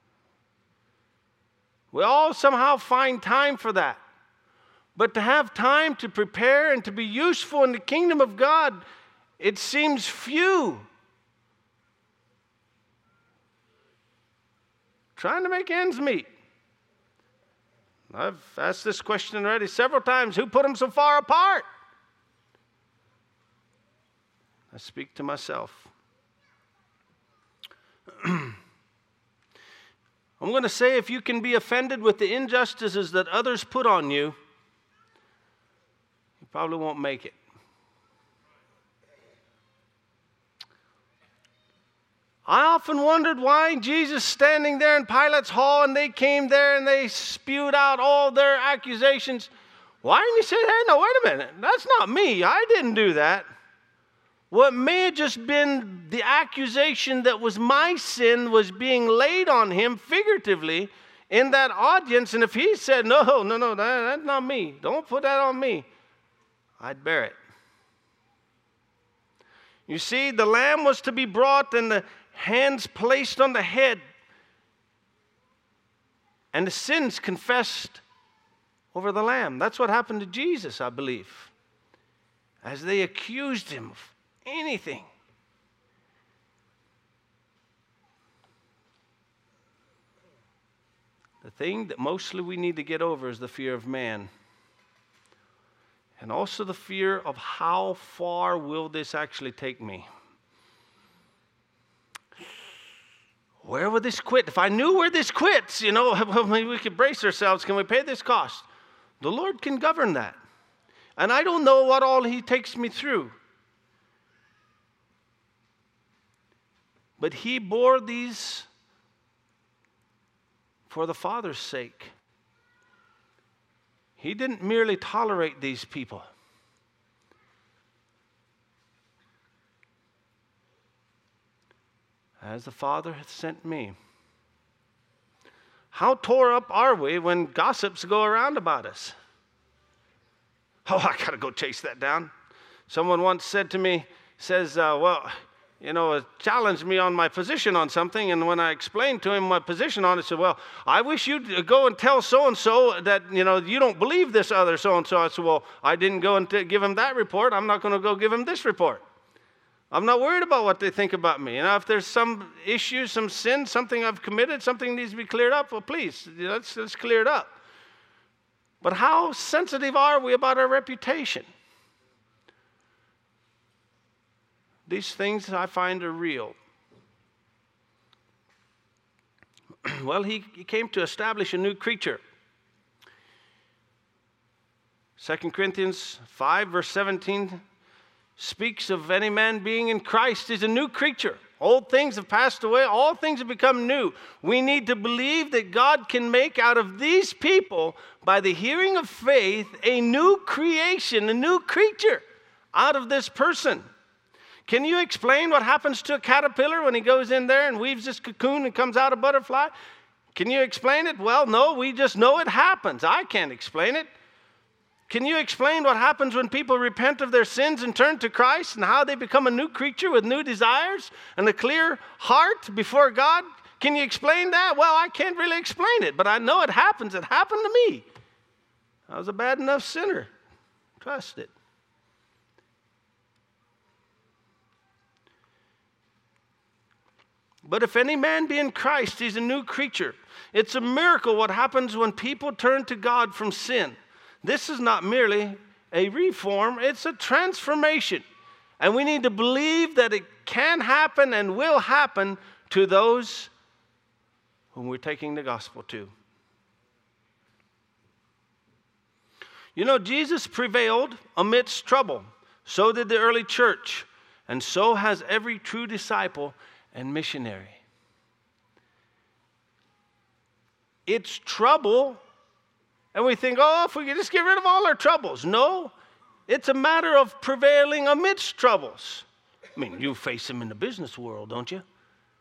we all somehow find time for that. But to have time to prepare and to be useful in the kingdom of God, it seems few. Trying to make ends meet. I've asked this question already several times. Who put them so far apart? I speak to myself. I'm going to say, if you can be offended with the injustices that others put on you, you probably won't make it. I often wondered why Jesus standing there in Pilate's hall and they came there and they spewed out all their accusations. Why didn't he say, hey, no, wait a minute. That's not me. I didn't do that. What may have just been the accusation that was my sin was being laid on him figuratively in that audience. And if he said, no, that's not me. Don't put that on me. I'd bear it. You see, the lamb was to be brought and the hands placed on the head. And the sins confessed over the lamb. That's what happened to Jesus, I believe. As they accused him of anything. The thing that mostly we need to get over is the fear of man. And also the fear of how far will this actually take me? Where will this quit? If I knew where this quits, maybe we could brace ourselves. Can we pay this cost? The Lord can govern that. And I don't know what all he takes me through. But he bore these for the Father's sake. He didn't merely tolerate these people. As the Father hath sent me. How tore up are we when gossips go around about us? Oh, I got to go chase that down. Someone once said to me, challenged me on my position on something, and when I explained to him my position on it, he said, well, I wish you'd go and tell so-and-so that, you don't believe this other so-and-so. I said, well, I didn't go and give him that report. I'm not going to go give him this report. I'm not worried about what they think about me. If there's some issue, some sin, something I've committed, something needs to be cleared up, well, please, let's clear it up. But how sensitive are we about our reputation? These things I find are real. Well, he came to establish a new creature. 2 Corinthians 5, verse 17, speaks of any man being in Christ is a new creature. Old things have passed away. All things have become new. We need to believe that God can make out of these people, by the hearing of faith, a new creation, a new creature out of this person. Can you explain what happens to a caterpillar when he goes in there and weaves this cocoon and comes out a butterfly? Can you explain it? Well, no, we just know it happens. I can't explain it. Can you explain what happens when people repent of their sins and turn to Christ, and how they become a new creature with new desires and a clear heart before God? Can you explain that? Well, I can't really explain it, but I know it happens. It happened to me. I was a bad enough sinner. Trust it. But if any man be in Christ, he's a new creature. It's a miracle what happens when people turn to God from sin. This is not merely a reform, it's a transformation. And we need to believe that it can happen and will happen to those whom we're taking the gospel to. You know, Jesus prevailed amidst trouble. So did the early church. And so has every true disciple and missionary. It's trouble, and we think, oh, if we could just get rid of all our troubles. No, it's a matter of prevailing amidst troubles. I mean, you face them in the business world, don't you?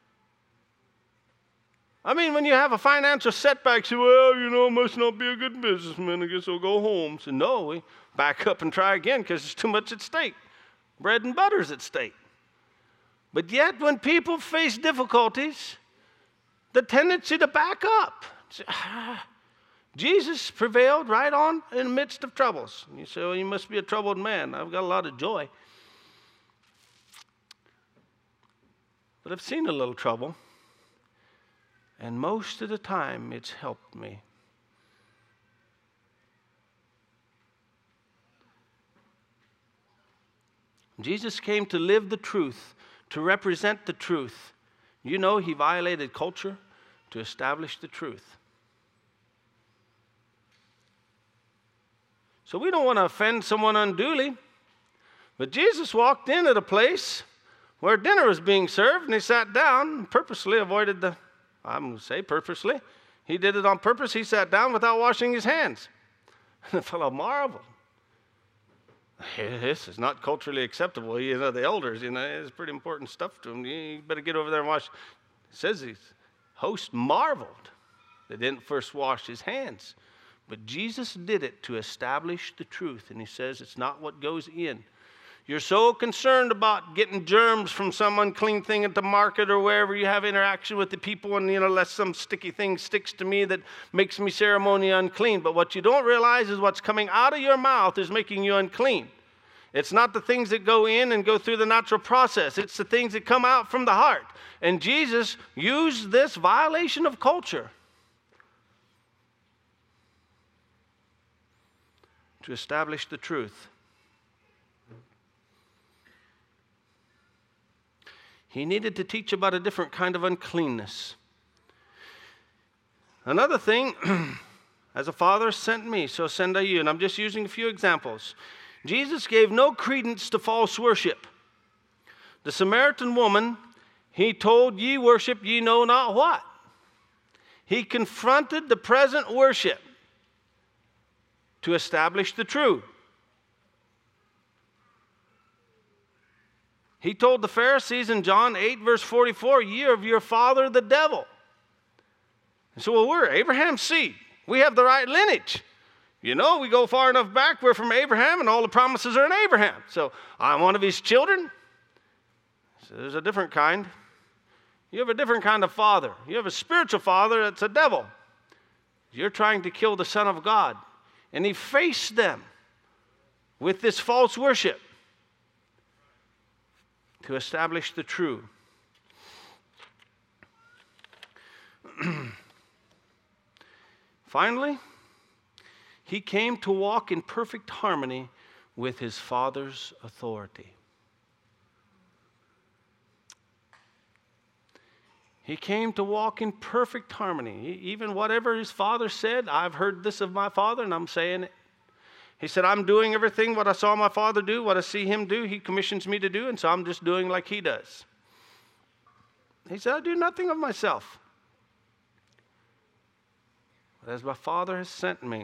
I mean, when you have a financial setback, you say, well, you know, must not be a good businessman. I guess I'll go home. So no, we back up and try again because there's too much at stake. Bread and butter's at stake. But yet, when people face difficulties, the tendency to back up. Jesus prevailed right on in the midst of troubles. You say, well, you must be a troubled man. I've got a lot of joy. But I've seen a little trouble, and most of the time it's helped me. Jesus came to live the truth, to represent the truth. You know, he violated culture to establish the truth. So we don't want to offend someone unduly. But Jesus walked in at a place where dinner was being served, and he sat down and purposely avoided I'm going to say purposely. He did it on purpose. He sat down without washing his hands. And the fellow marveled. This is not culturally acceptable. You know, the elders, it's pretty important stuff to them. You better get over there and wash. It says his host marveled. They didn't first wash his hands. But Jesus did it to establish the truth. And he says it's not what goes in. You're so concerned about getting germs from some unclean thing at the market or wherever you have interaction with the people, and lest some sticky thing sticks to me that makes me ceremonially unclean. But what you don't realize is what's coming out of your mouth is making you unclean. It's not the things that go in and go through the natural process. It's the things that come out from the heart. And Jesus used this violation of culture to establish the truth. He needed to teach about a different kind of uncleanness. Another thing, as a father sent me, so send I you. And I'm just using a few examples. Jesus gave no credence to false worship. The Samaritan woman, he told, ye worship ye know not what. He confronted the present worship to establish the true. He told the Pharisees in John 8, verse 44, ye are of your father the devil. And so, well, we're Abraham's seed. We have the right lineage. We go far enough back, we're from Abraham, and all the promises are in Abraham. So I'm one of his children. So there's a different kind. You have a different kind of father. You have a spiritual father that's a devil. You're trying to kill the Son of God. And he faced them with this false worship to establish the true. Finally, he came to walk in perfect harmony with his Father's authority. He came to walk in perfect harmony. Even whatever his Father said, I've heard this of my Father and I'm saying it. He said, I'm doing everything what I saw my Father do, what I see him do, he commissions me to do, and so I'm just doing like he does. He said, I do nothing of myself, but as my Father has sent me.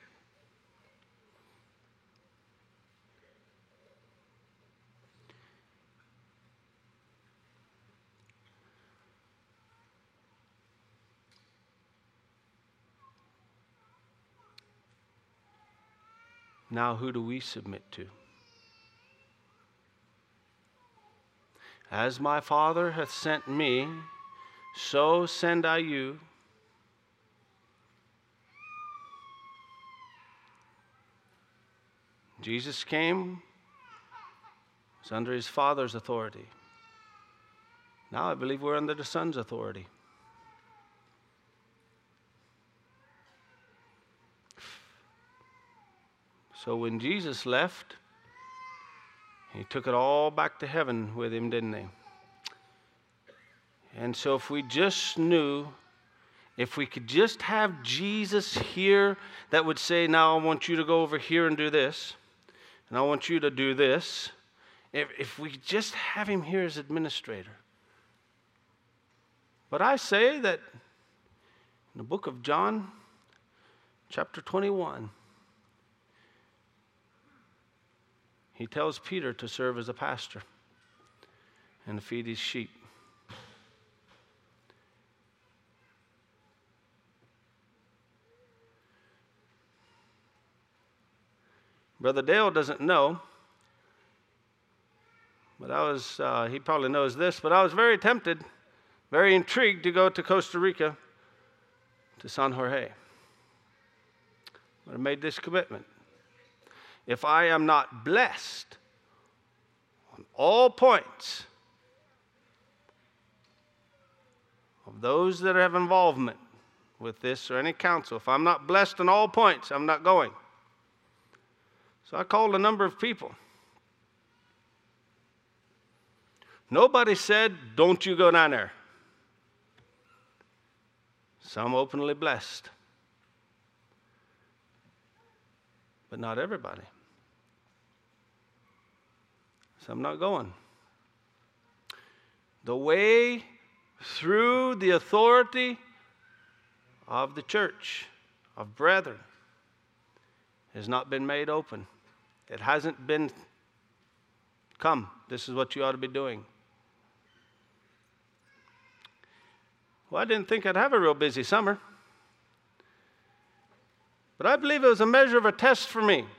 Now who do we submit to? As my Father hath sent me, so send I you. Jesus came, was under his Father's authority. Now I believe we're under the Son's authority. So when Jesus left, he took it all back to heaven with him, didn't he? And so if we just knew, if we could just have Jesus here that would say, now I want you to go over here and do this, and I want you to do this. If we could just have him here as administrator. But I say that in the book of John, chapter 21, he tells Peter to serve as a pastor and to feed his sheep. Brother Dale doesn't know, but he probably knows this, but I was very tempted, very intrigued to go to Costa Rica, to San Jorge. But I made this commitment. If I am not blessed on all points of those that have involvement with this or any council, if I'm not blessed on all points, I'm not going. So I called a number of people. Nobody said, don't you go down there. Some openly blessed, but not everybody. So I'm not going. The way through the authority of the church, of brethren, has not been made open. It hasn't been, come, this is what you ought to be doing. Well, I didn't think I'd have a real busy summer. But I believe it was a measure of a test for me.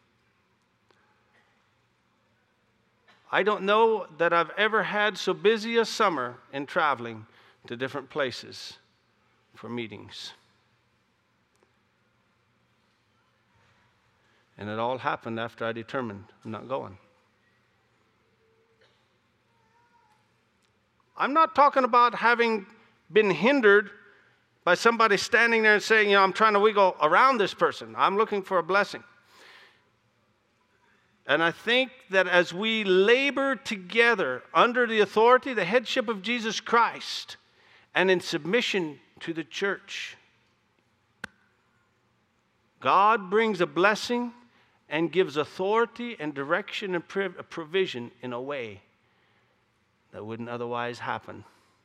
I don't know that I've ever had so busy a summer in traveling to different places for meetings. And it all happened after I determined I'm not going. I'm not talking about having been hindered by somebody standing there and saying, I'm trying to wiggle around this person. I'm looking for a blessing. And I think that as we labor together under the authority, the headship of Jesus Christ, and in submission to the church, God brings a blessing and gives authority and direction and provision in a way that wouldn't otherwise happen.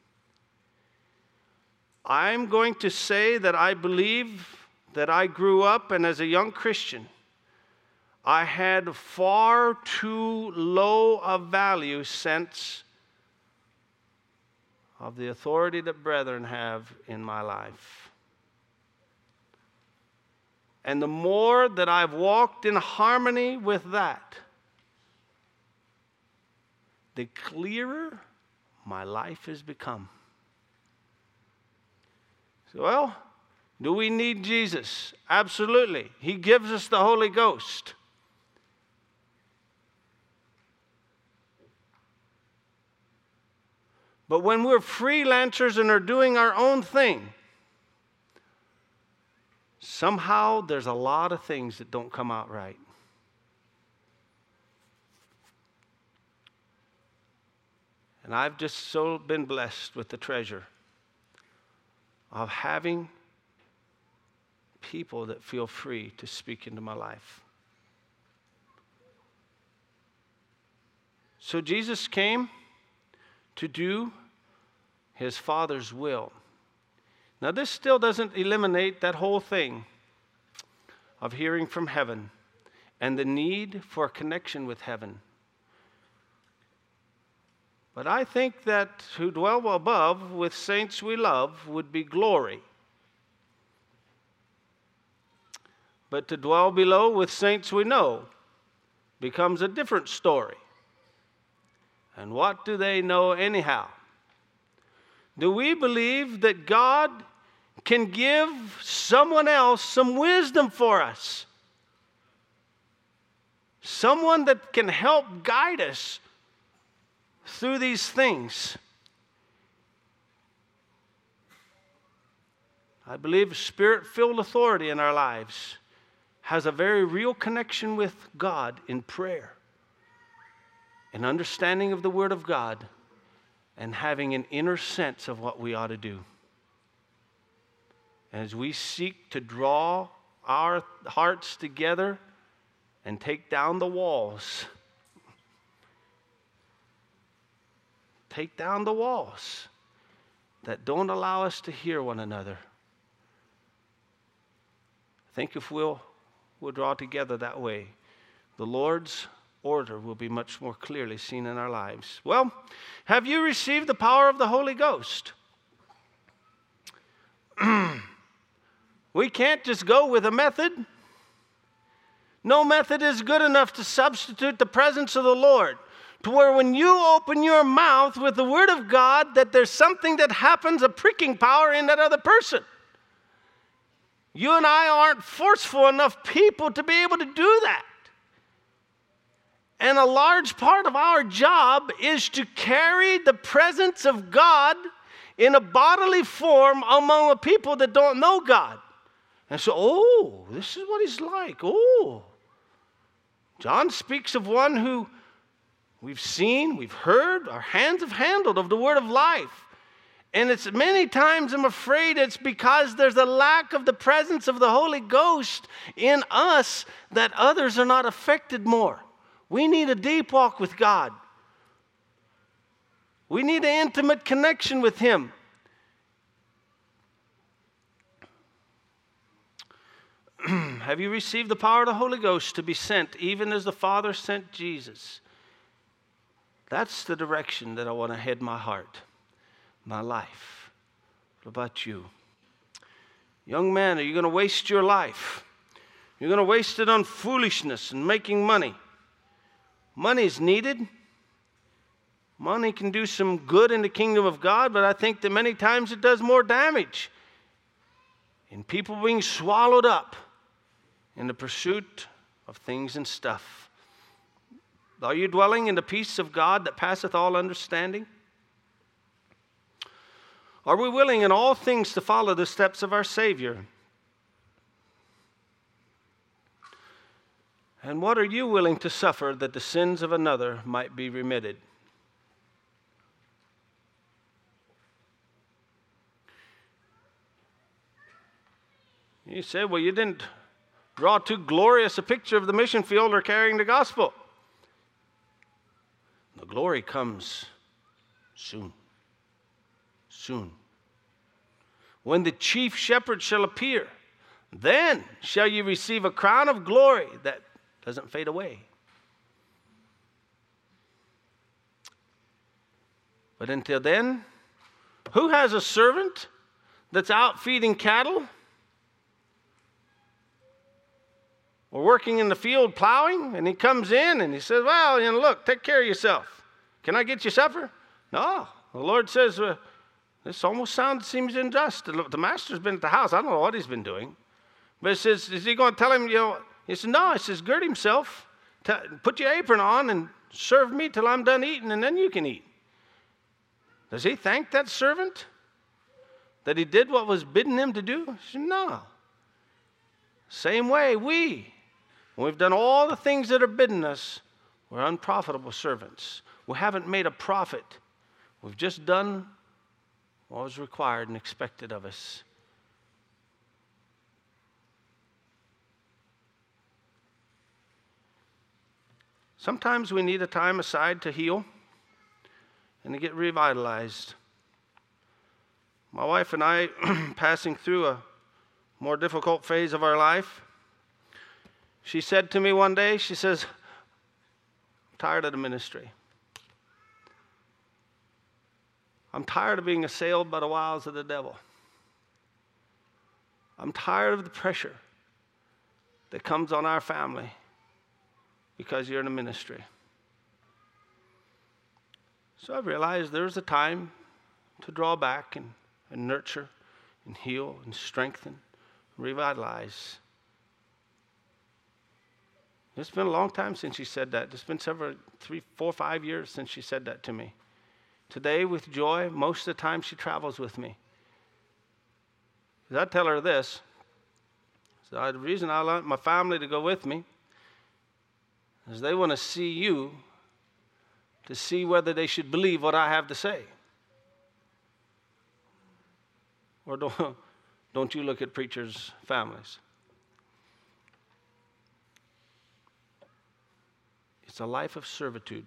I'm going to say that I believe that I grew up, and as a young Christian, I had far too low a value sense of the authority that brethren have in my life. And the more that I've walked in harmony with that, the clearer my life has become. So, well, do we need Jesus? Absolutely. He gives us the Holy Ghost. But when we're freelancers and are doing our own thing, somehow there's a lot of things that don't come out right. And I've just so been blessed with the treasure of having people that feel free to speak into my life. So Jesus came to do His Father's will. Now, this still doesn't eliminate that whole thing of hearing from heaven and the need for a connection with heaven. But I think that to dwell above with saints we love would be glory. But to dwell below with saints we know becomes a different story. And what do they know anyhow? Do we believe that God can give someone else some wisdom for us? Someone that can help guide us through these things. I believe Spirit-filled authority in our lives has a very real connection with God in prayer, an understanding of the Word of God, and having an inner sense of what we ought to do. As we seek to draw our hearts together and take down the walls, that don't allow us to hear one another. I think if we'll draw together that way, the Lord's order will be much more clearly seen in our lives. Well, have you received the power of the Holy Ghost? We can't just go with a method. No method is good enough to substitute the presence of the Lord. To where when you open your mouth with the Word of God, that there's something that happens, a pricking power in that other person. You and I aren't forceful enough people to be able to do that. And a large part of our job is to carry the presence of God in a bodily form among the people that don't know God. And so, this is what He's like. John speaks of one who we've seen, we've heard, our hands have handled of the word of life. And it's many times, I'm afraid, it's because there's a lack of the presence of the Holy Ghost in us that others are not affected more. We need a deep walk with God. We need an intimate connection with Him. Have you received the power of the Holy Ghost to be sent, even as the Father sent Jesus? That's the direction that I want to head my heart, my life. What about you? Young man, are you going to waste your life? You're going to waste it on foolishness and making money. Money's needed. Money can do some good in the kingdom of God, but I think that many times it does more damage in people being swallowed up in the pursuit of things and stuff. Are you dwelling in the peace of God that passeth all understanding? Are we willing in all things to follow the steps of our Savior? And what are you willing to suffer that the sins of another might be remitted? You say, well, you didn't draw too glorious a picture of the mission field or carrying the gospel. The glory comes soon. Soon. When the chief shepherd shall appear, then shall you receive a crown of glory that doesn't fade away. But until then, who has a servant that's out feeding cattle or working in the field plowing, and he comes in and he says, well, look, take care of yourself. Can I get you supper? No. The Lord says, this almost seems unjust. The master's been at the house. I don't know what he's been doing. But it says, is he going to tell him, He says, no. He says, gird himself, put your apron on and serve me till I'm done eating, and then you can eat. Does he thank that servant that he did what was bidden him to do? He said, no. Same way, when we've done all the things that are bidden us, we're unprofitable servants. We haven't made a profit. We've just done what was required and expected of us. Sometimes we need a time aside to heal and to get revitalized. My wife and I passing through a more difficult phase of our life. She said to me one day, she says, I'm tired of the ministry. I'm tired of being assailed by the wiles of the devil. I'm tired of the pressure that comes on our family because you're in the ministry. So I realized there's a time to draw back and nurture and heal and strengthen, and revitalize. It's been a long time since she said that. It's been 3, 4, 5 years since she said that to me. Today, with Joy, most of the time she travels with me. I tell her this. So the reason I want my family to go with me is they want to see you to see whether they should believe what I have to say. Or don't you look at preachers' families. It's a life of servitude.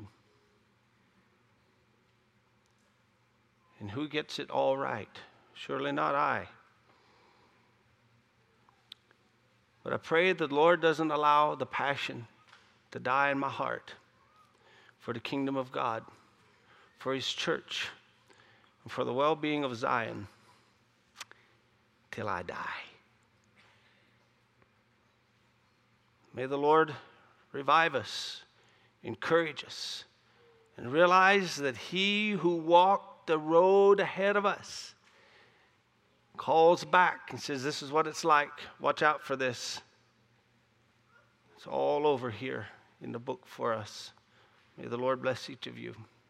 And who gets it all right? Surely not I. But I pray that the Lord doesn't allow the passion to die in my heart for the kingdom of God, for His church, and for the well-being of Zion till I die. May the Lord revive us, encourage us, and realize that He who walked the road ahead of us calls back and says, this is what it's like. Watch out for this. It's all over here in the book for us. May the Lord bless each of you.